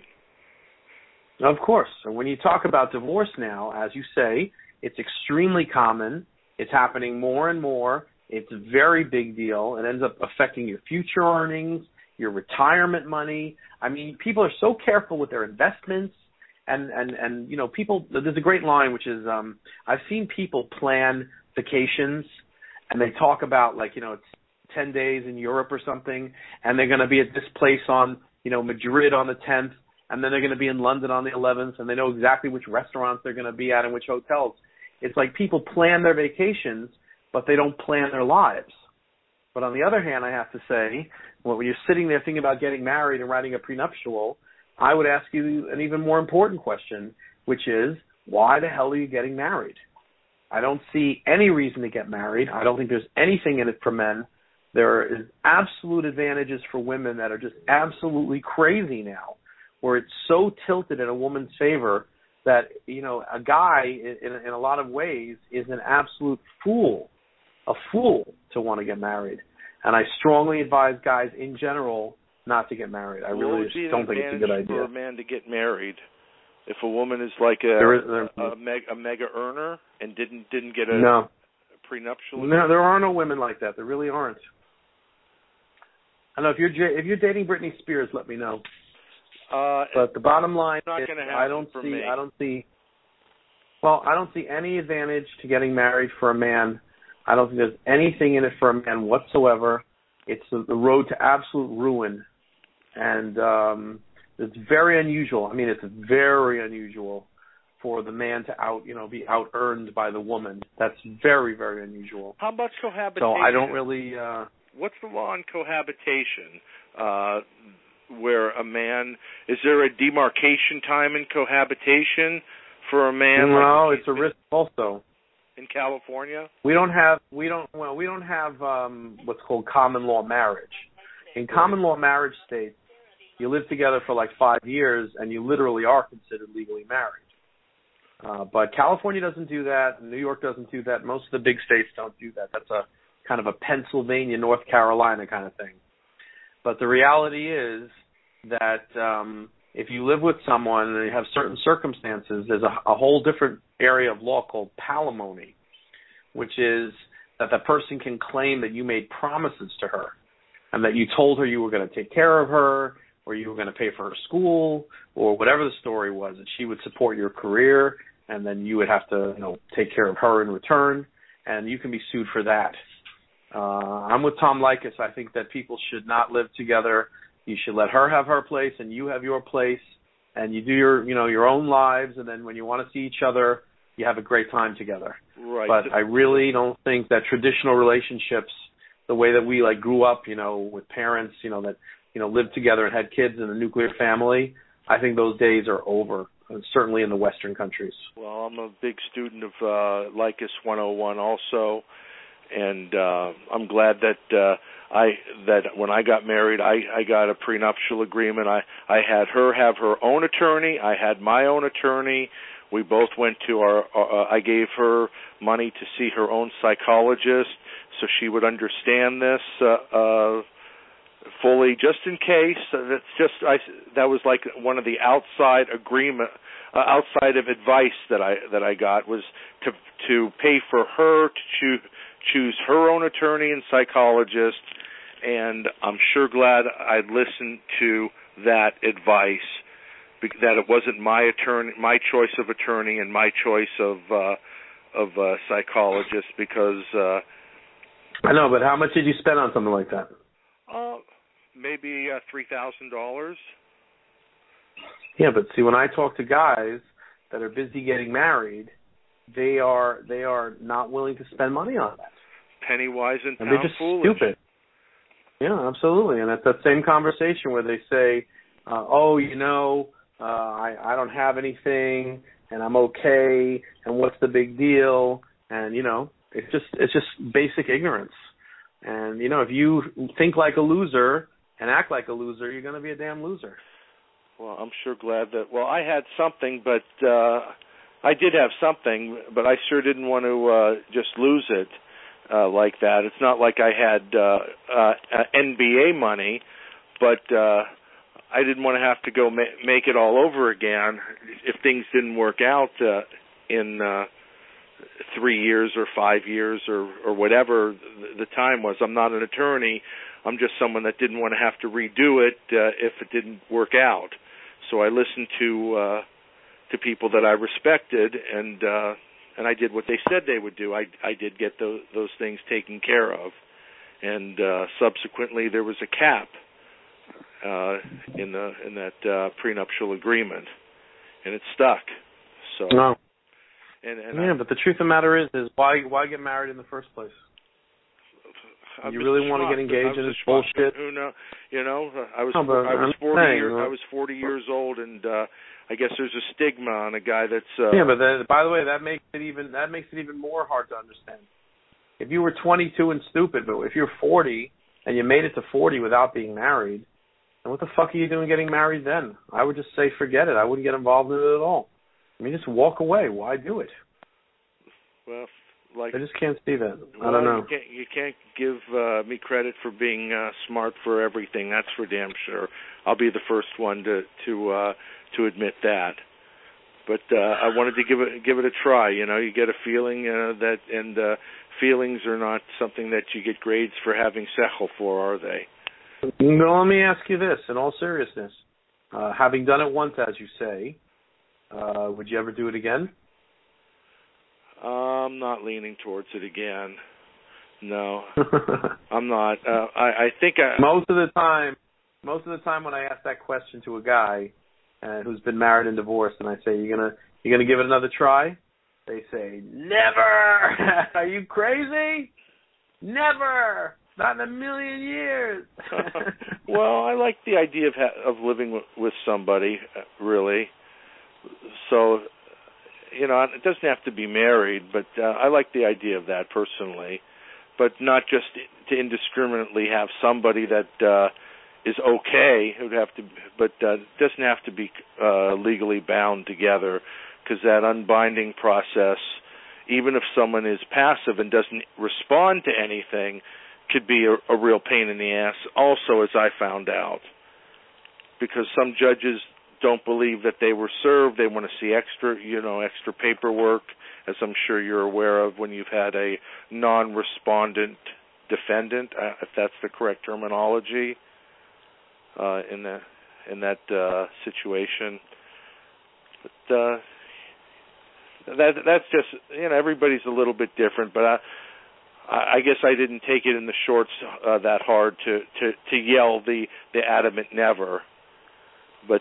Of course. So when you talk about divorce now, as you say, it's extremely common. It's happening more and more. It's a very big deal. It ends up affecting your future earnings, your retirement money. I mean, people are so careful with their investments. And people, there's a great line, which is, I've seen people plan vacations, and they talk about, it's 10 days in Europe or something, and they're going to be at this place on, Madrid on the 10th, and then they're going to be in London on the 11th, and they know exactly which restaurants they're going to be at and which hotels. It's like people plan their vacations, but they don't plan their lives. But on the other hand, I have to say, when you're sitting there thinking about getting married and writing a prenuptial, I would ask you an even more important question, which is, why the hell are you getting married? I don't see any reason to get married. I don't think there's anything in it for men. There is absolute advantages for women that are just absolutely crazy now, where it's so tilted in a woman's favor that, a guy in a lot of ways is an absolute fool, a fool to want to get married. And I strongly advise guys in general not to get married. I really just don't think it's a good idea. For a man to get married, if a woman is like a mega earner and didn't get a prenuptial? No, there are no women like that. There really aren't. I don't know, if you're dating Britney Spears, let me know. But the bottom line is I don't see any advantage to getting married for a man. I don't think there's anything in it for a man whatsoever. It's the road to absolute ruin. And it's very unusual. I mean, it's very unusual for the man to be out-earned by the woman. That's very, very unusual. How about cohabitation? So I don't really... What's the law on cohabitation? Where a man... Is there a demarcation time in cohabitation for a man? No, it's a risk also. In California? We don't have what's called common law marriage. In common law marriage states, you live together for like 5 years, and you literally are considered legally married. But California doesn't do that. New York doesn't do that. Most of the big states don't do that. That's a kind of a Pennsylvania, North Carolina kind of thing. But the reality is that if you live with someone and you have certain circumstances, there's a whole different area of law called palimony, which is that the person can claim that you made promises to her and that you told her you were going to take care of her or you were going to pay for her school or whatever the story was, that she would support your career and then you would have to take care of her in return, and you can be sued for that. I'm with Tom Leykis. I think that people should not live together. You should let her have her place and you have your place, and you do your own lives, and then when you want to see each other, you have a great time together. Right. But I really don't think that traditional relationships, the way that we grew up, with parents, that lived together and had kids in a nuclear family, I think those days are over, certainly in the Western countries. Well, I'm a big student of Leykis 101 also, and I'm glad that that when I got married, I got a prenuptial agreement. I had her have her own attorney. I had my own attorney. We both went to I gave her money to see her own psychologist so she would understand this fully, just in case. That was like one of the outside of advice that I got, was to pay for her to choose her own attorney and psychologist, and I'm sure glad I listened to that advice, that it wasn't my choice of attorney and my choice of psychologist, because I know, but how much did you spend on something like that? Maybe $3,000. Yeah, but see, when I talk to guys that are busy getting married, they are not willing to spend money on that. Penny wise and pound they're just foolish. Stupid. Yeah, absolutely. And it's that same conversation where they say, I don't have anything, and I'm okay, and what's the big deal? And it's just basic ignorance. And if you think like a loser and act like a loser, you're going to be a damn loser. Well, I'm sure glad that. Well, I had something, but I did have something, but I sure didn't want to just lose it like that. It's not like I had NBA money, but I didn't want to have to go make it all over again if things didn't work out in 3 years or 5 years or whatever the time was. I'm not an attorney. I'm just someone that didn't want to have to redo it if it didn't work out. So I listened to people that I respected, and I did what they said they would do. I did get those things taken care of, and subsequently there was a cap in that prenuptial agreement, and it stuck. So. No. And but the truth of the matter is why get married in the first place? You really want to get engaged in this bullshit? Who knows? I was 40 years old, and I guess there's a stigma on a guy that's. But by the way, that makes it even more hard to understand. If you were 22 and stupid, but if you're 40 and you made it to 40 without being married, then what the fuck are you doing getting married then? I would just say forget it. I wouldn't get involved in it at all. Just walk away. Why do it? Well, I just can't see that. I don't know. You can't give me credit for being smart for everything. That's for damn sure. I'll be the first one to admit that. But I wanted to give it a try. You get a feeling that, and feelings are not something that you get grades for having sechel for, are they? No, let me ask you this, in all seriousness. Having done it once, as you say, would you ever do it again? I'm not leaning towards it again. No, I'm not. I think most of the time when I ask that question to a guy who's been married and divorced, and I say, "You gonna give it another try?" They say, "Never." Are you crazy? Never. Not in a million years. Well, I like the idea of living with somebody, really. So. It doesn't have to be married, but I like the idea of that personally. But not just to indiscriminately have somebody that is okay. It would have to, but it doesn't have to be legally bound together, because that unbinding process, even if someone is passive and doesn't respond to anything, could be a real pain in the ass. Also, as I found out, because some judges don't believe that they were served. They want to see extra paperwork, as I'm sure you're aware of when you've had a non-respondent defendant, if that's the correct terminology, in that situation. But that's just, everybody's a little bit different. But I guess I didn't take it in the shorts that hard to yell the adamant never. But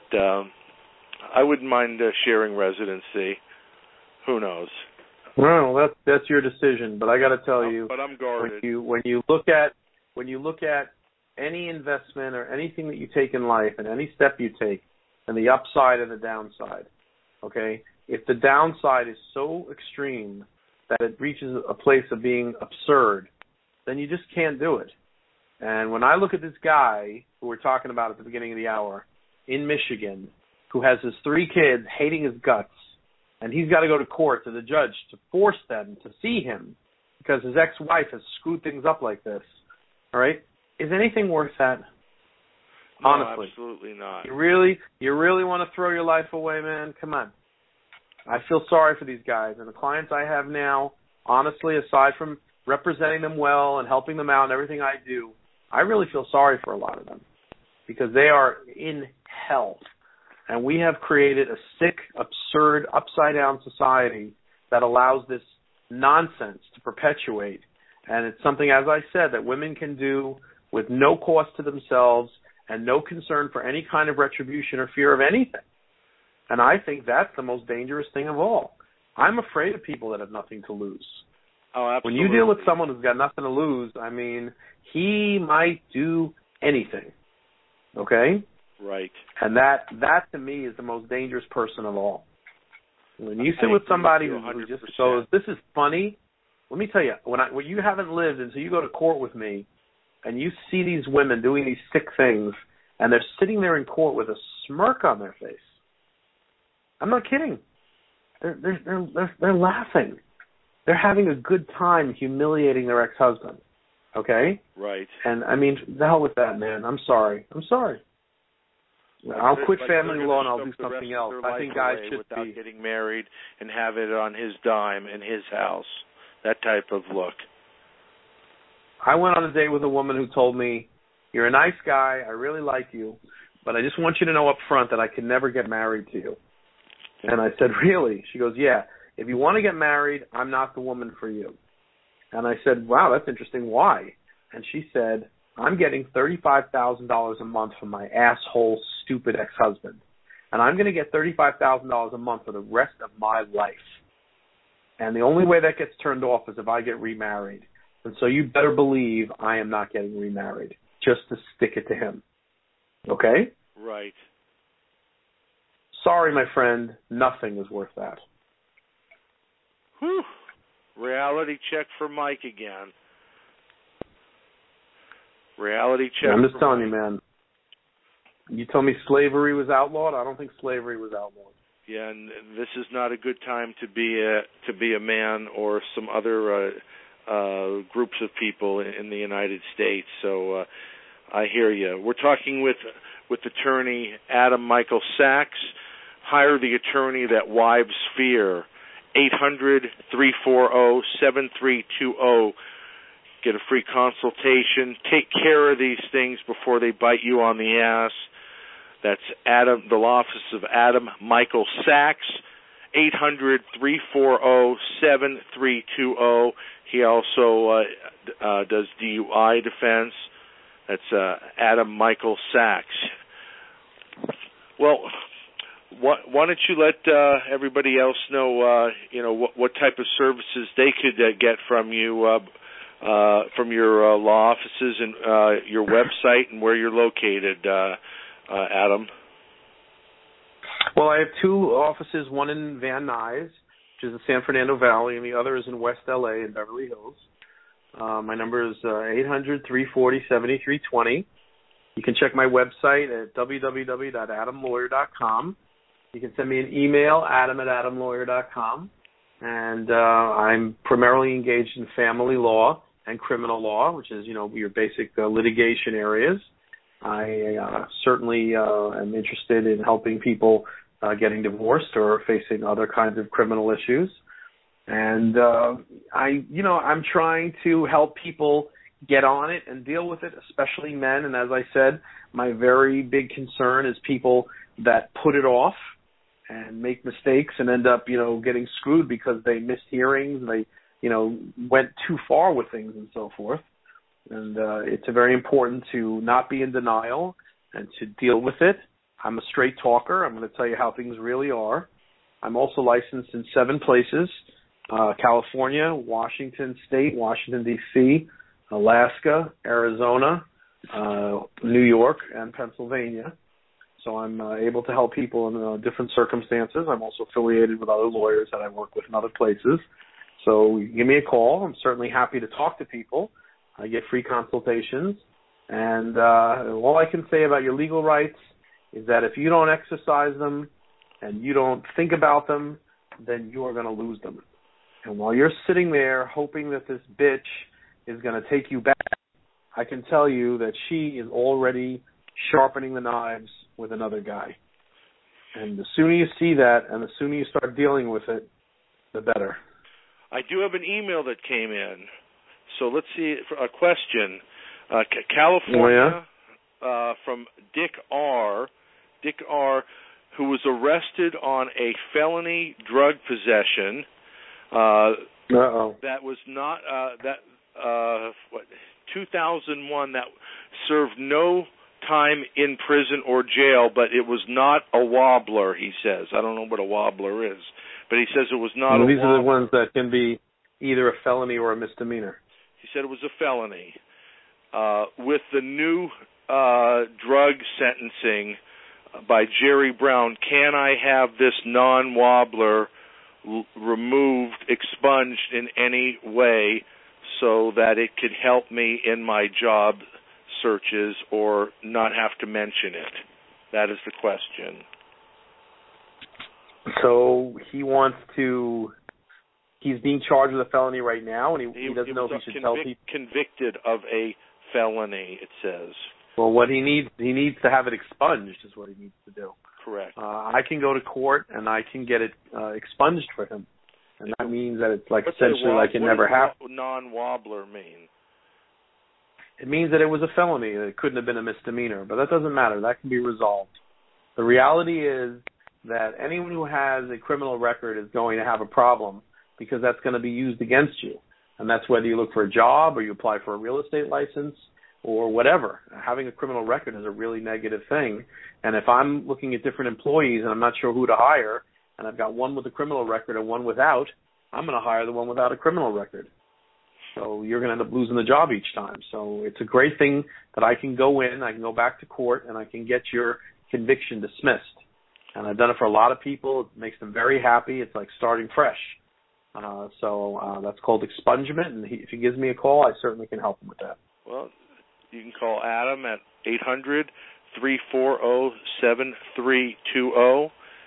I wouldn't mind sharing residency. Who knows? Well, that's your decision. But I got to tell you, but I'm guarded. When you look at any investment or anything that you take in life, and any step you take, and the upside and the downside, okay? If the downside is so extreme that it reaches a place of being absurd, then you just can't do it. And when I look at this guy who we're talking about at the beginning of the hour in Michigan, who has his 3 kids hating his guts, and he's got to go to court to the judge to force them to see him because his ex-wife has screwed things up like this, all right? Is anything worth that? No, honestly, absolutely not. You really want to throw your life away, man? Come on. I feel sorry for these guys. And the clients I have now, honestly, aside from representing them well and helping them out and everything I do, I really feel sorry for a lot of them because they are in hell. And we have created a sick, absurd, upside-down society that allows this nonsense to perpetuate. And it's something, as I said, that women can do with no cost to themselves and no concern for any kind of retribution or fear of anything. And I think that's the most dangerous thing of all. I'm afraid of people that have nothing to lose. Oh, absolutely. When you deal with someone who's got nothing to lose, I mean, he might do anything. Okay? Right. And that to me is the most dangerous person of all. When you sit with somebody who just goes, "This is funny," let me tell you, when you haven't lived until you go to court with me, and you see these women doing these sick things, and they're sitting there in court with a smirk on their face. I'm not kidding. They're laughing. They're having a good time humiliating their ex-husband. Okay? Right. And I mean, the hell with that, man. I'm sorry. I'll quit family law and I'll do something else. I think guys should without getting married and have it on his dime in his house. That type of look. I went on a date with a woman who told me, "You're a nice guy, I really like you, but I just want you to know up front that I can never get married to you." And I said, "Really?" She goes, "Yeah, if you want to get married, I'm not the woman for you." And I said, "Wow, that's interesting. Why?" And she said, "I'm getting $35,000 a month from my asshole, stupid ex-husband. And I'm going to get $35,000 a month for the rest of my life. And the only way that gets turned off is if I get remarried. And so you better believe I am not getting remarried, just to stick it to him." Okay? Right. Sorry, my friend, nothing is worth that. Whew. Reality check for Mike again. Reality check. I'm just telling you, man. You told me slavery was outlawed? I don't think slavery was outlawed. Yeah, and this is not a good time to be a man or some other groups of people in the United States. So I hear you. We're talking with attorney Adam Michael Sachs. Hire the attorney that wives fear. 800-340-7320. Get a free consultation. Take care of these things before they bite you on the ass. That's the law office of Adam Michael Sachs. 800-340-7320. He also does DUI defense. That's Adam Michael Sachs. Well, why don't you let everybody else know, what type of services they could get from you, from your law offices and your website and where you're located, Adam? Well, I have 2 offices, one in Van Nuys, which is in San Fernando Valley, and the other is in West LA in Beverly Hills. My number is 800-340-7320. You can check my website at www.adamlawyer.com. You can send me an email, adam@adamlawyer.com. And I'm primarily engaged in family law and criminal law, which is, your basic litigation areas. I certainly am interested in helping people getting divorced or facing other kinds of criminal issues. And I'm trying to help people get on it and deal with it, especially men. And as I said, my very big concern is people that put it off and make mistakes and end up, getting screwed because they missed hearings, they, went too far with things and so forth. And it's very important to not be in denial and to deal with it. I'm a straight talker. I'm going to tell you how things really are. I'm also licensed in 7 places, California, Washington State, Washington, D.C., Alaska, Arizona, New York, and Pennsylvania. So I'm able to help people in different circumstances. I'm also affiliated with other lawyers that I work with in other places. So give me a call. I'm certainly happy to talk to people. I get free consultations. And all I can say about your legal rights is that if you don't exercise them and you don't think about them, then you are going to lose them. And while you're sitting there hoping that this bitch is going to take you back, I can tell you that she is already sharpening the knives with another guy. And the sooner you see that and the sooner you start dealing with it, the better. I do have an email that came in. So let's see, a question. California, from Dick R. Dick R., who was arrested on a felony drug possession. That was not, 2001, that served no time in prison or jail, but it was not a wobbler, he says. I don't know what a wobbler is, but he says it was not a wobbler. These are the ones that can be either a felony or a misdemeanor. He said it was a felony. With the new drug sentencing by Jerry Brown, can I have this non-wobbler removed, expunged in any way so that it could help me in my job searches or not have to mention it? That is the question. So he's being charged with a felony right now, and he doesn't know if he should tell people. Convicted of a felony, it says. Well, what he needs to have it expunged is what he needs to do. Correct. I can go to court and I can get it expunged for him, and that means that it's like essentially like it never happened. What does non-wobbler mean? It means that it was a felony. It couldn't have been a misdemeanor, but that doesn't matter. That can be resolved. The reality is that anyone who has a criminal record is going to have a problem because that's going to be used against you. And that's whether you look for a job or you apply for a real estate license or whatever. Having a criminal record is a really negative thing. And if I'm looking at different employees and I'm not sure who to hire, and I've got one with a criminal record and one without, I'm going to hire the one without a criminal record. So you're going to end up losing the job each time. So it's a great thing that I can go in, I can go back to court, and I can get your conviction dismissed. And I've done it for a lot of people. It makes them very happy. It's like starting fresh. So that's called expungement, and if he gives me a call, I certainly can help him with that. Well, you can call Adam at 800-340-7320,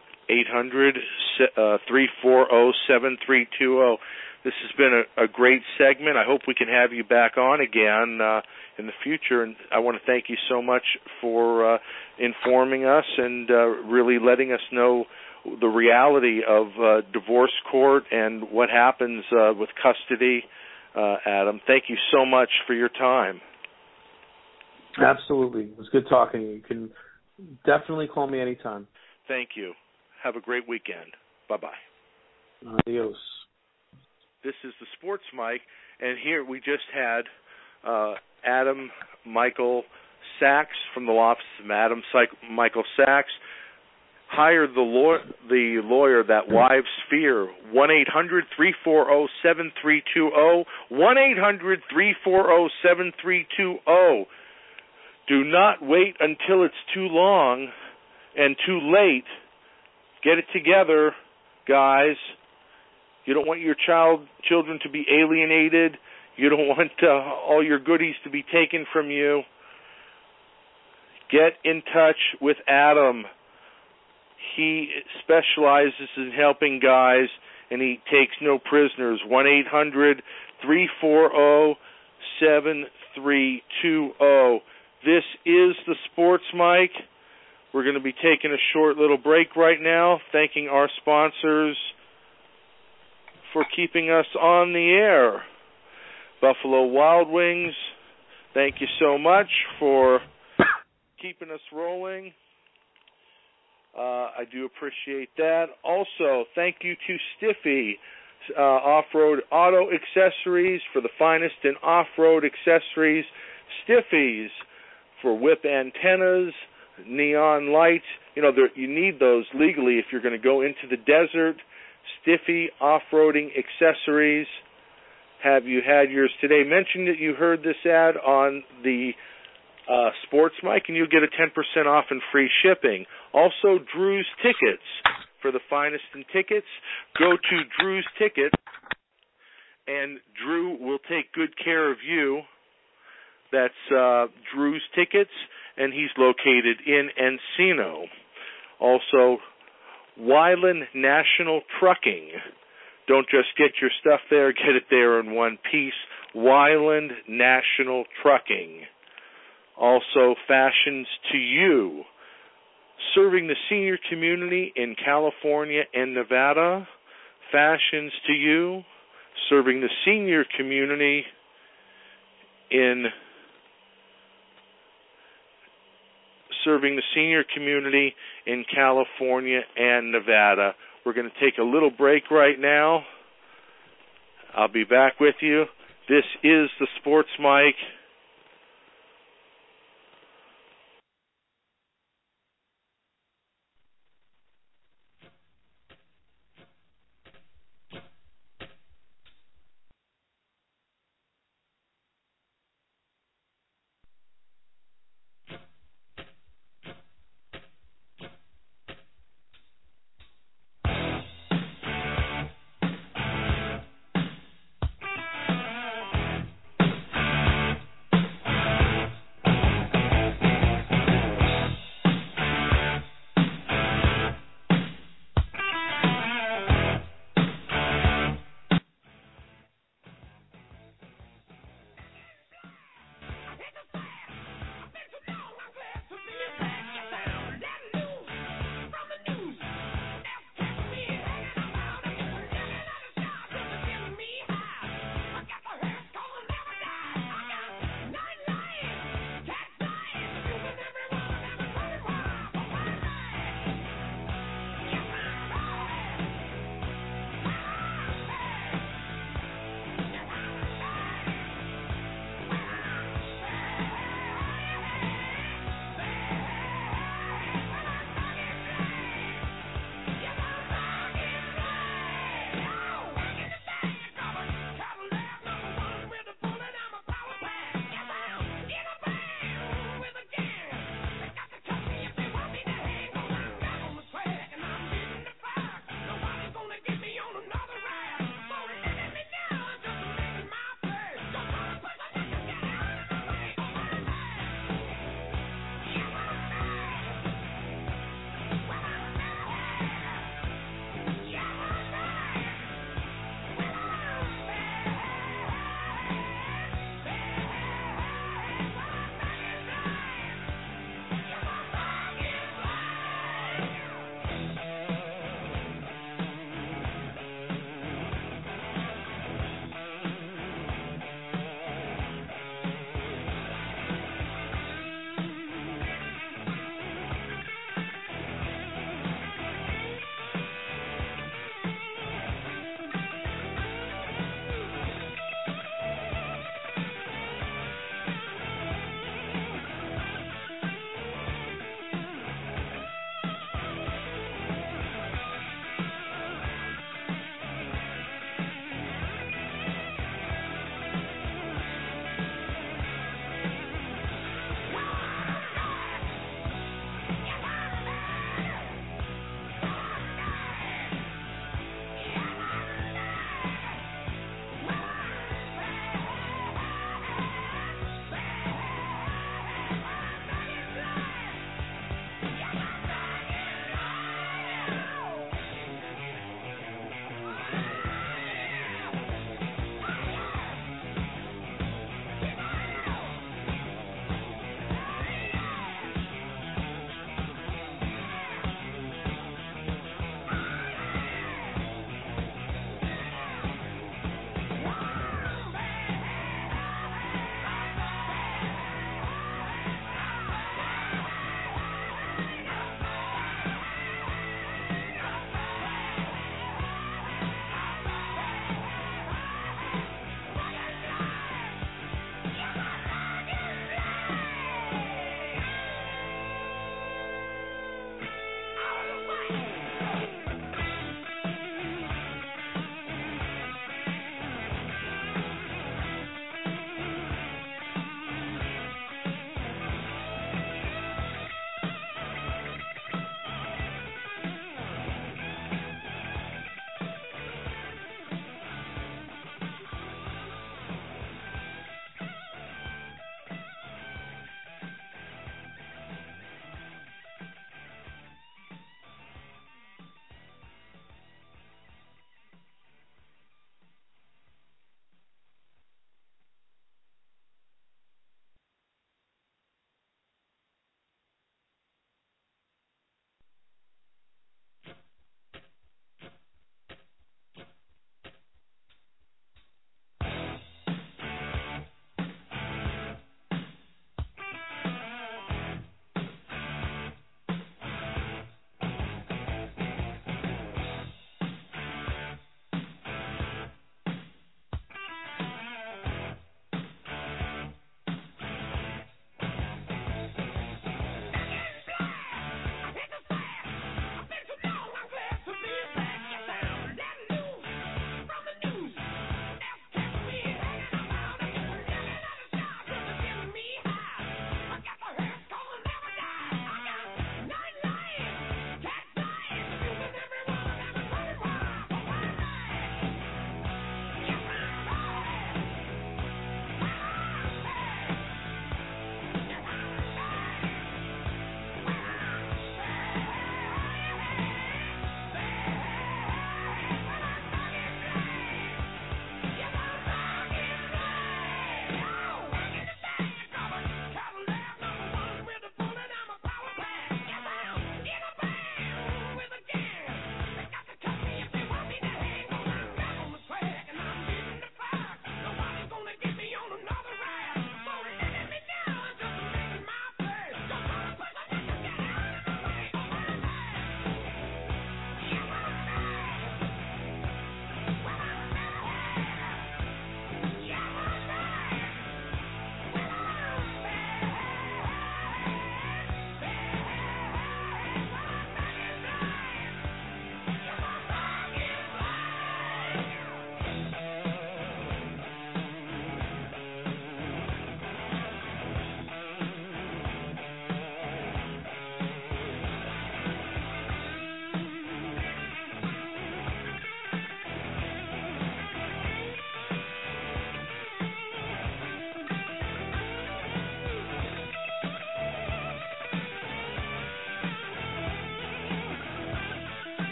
800-340-7320. This has been a great segment. I hope we can have you back on again in the future. And I want to thank you so much for informing us and really letting us know the reality of divorce court and what happens with custody. Adam, thank you so much for your time. Absolutely. It was good talking to you. You can definitely call me anytime. Thank you. Have a great weekend. Bye-bye. Adios. This is the Sports Mike, and here we just had Adam Michael Sachs from the law office of Adam Michael Sachs. Hire the lawyer that wives fear. 1-800-340-7320. 1-800-340-7320. Do not wait until it's too long and too late. Get it together, guys. You don't want your children to be alienated. You don't want all your goodies to be taken from you. get in touch with Adam. He specializes in helping guys, and he takes no prisoners. 1-800-340-7320. This is the Sports Mic. We're going to be taking a short little break right now, thanking our sponsors for keeping us on the air. Buffalo Wild Wings, thank you so much for keeping us rolling. I do appreciate that. Also, thank you to Stiffy, Off-Road Auto Accessories, for the finest in off-road accessories. Stiffies for whip antennas, neon lights. You need those legally if you're going to go into the desert. Stiffy off-roading accessories. Have you had yours today? Mention that you heard this ad on the Sports Mic, and you'll get a 10% off and free shipping. Also, Drew's Tickets for the finest in tickets. Go to Drew's Tickets, and Drew will take good care of you. That's Drew's Tickets, and he's located in Encino. Also, Weiland National Trucking. Don't just get your stuff there, get it there in one piece. Weiland National Trucking. Also, Fashions to You, serving the senior community in California and Nevada. Fashions to You, serving the senior community in California and Nevada. We're going to take a little break right now. I'll be back with you. This is the Sports Mic.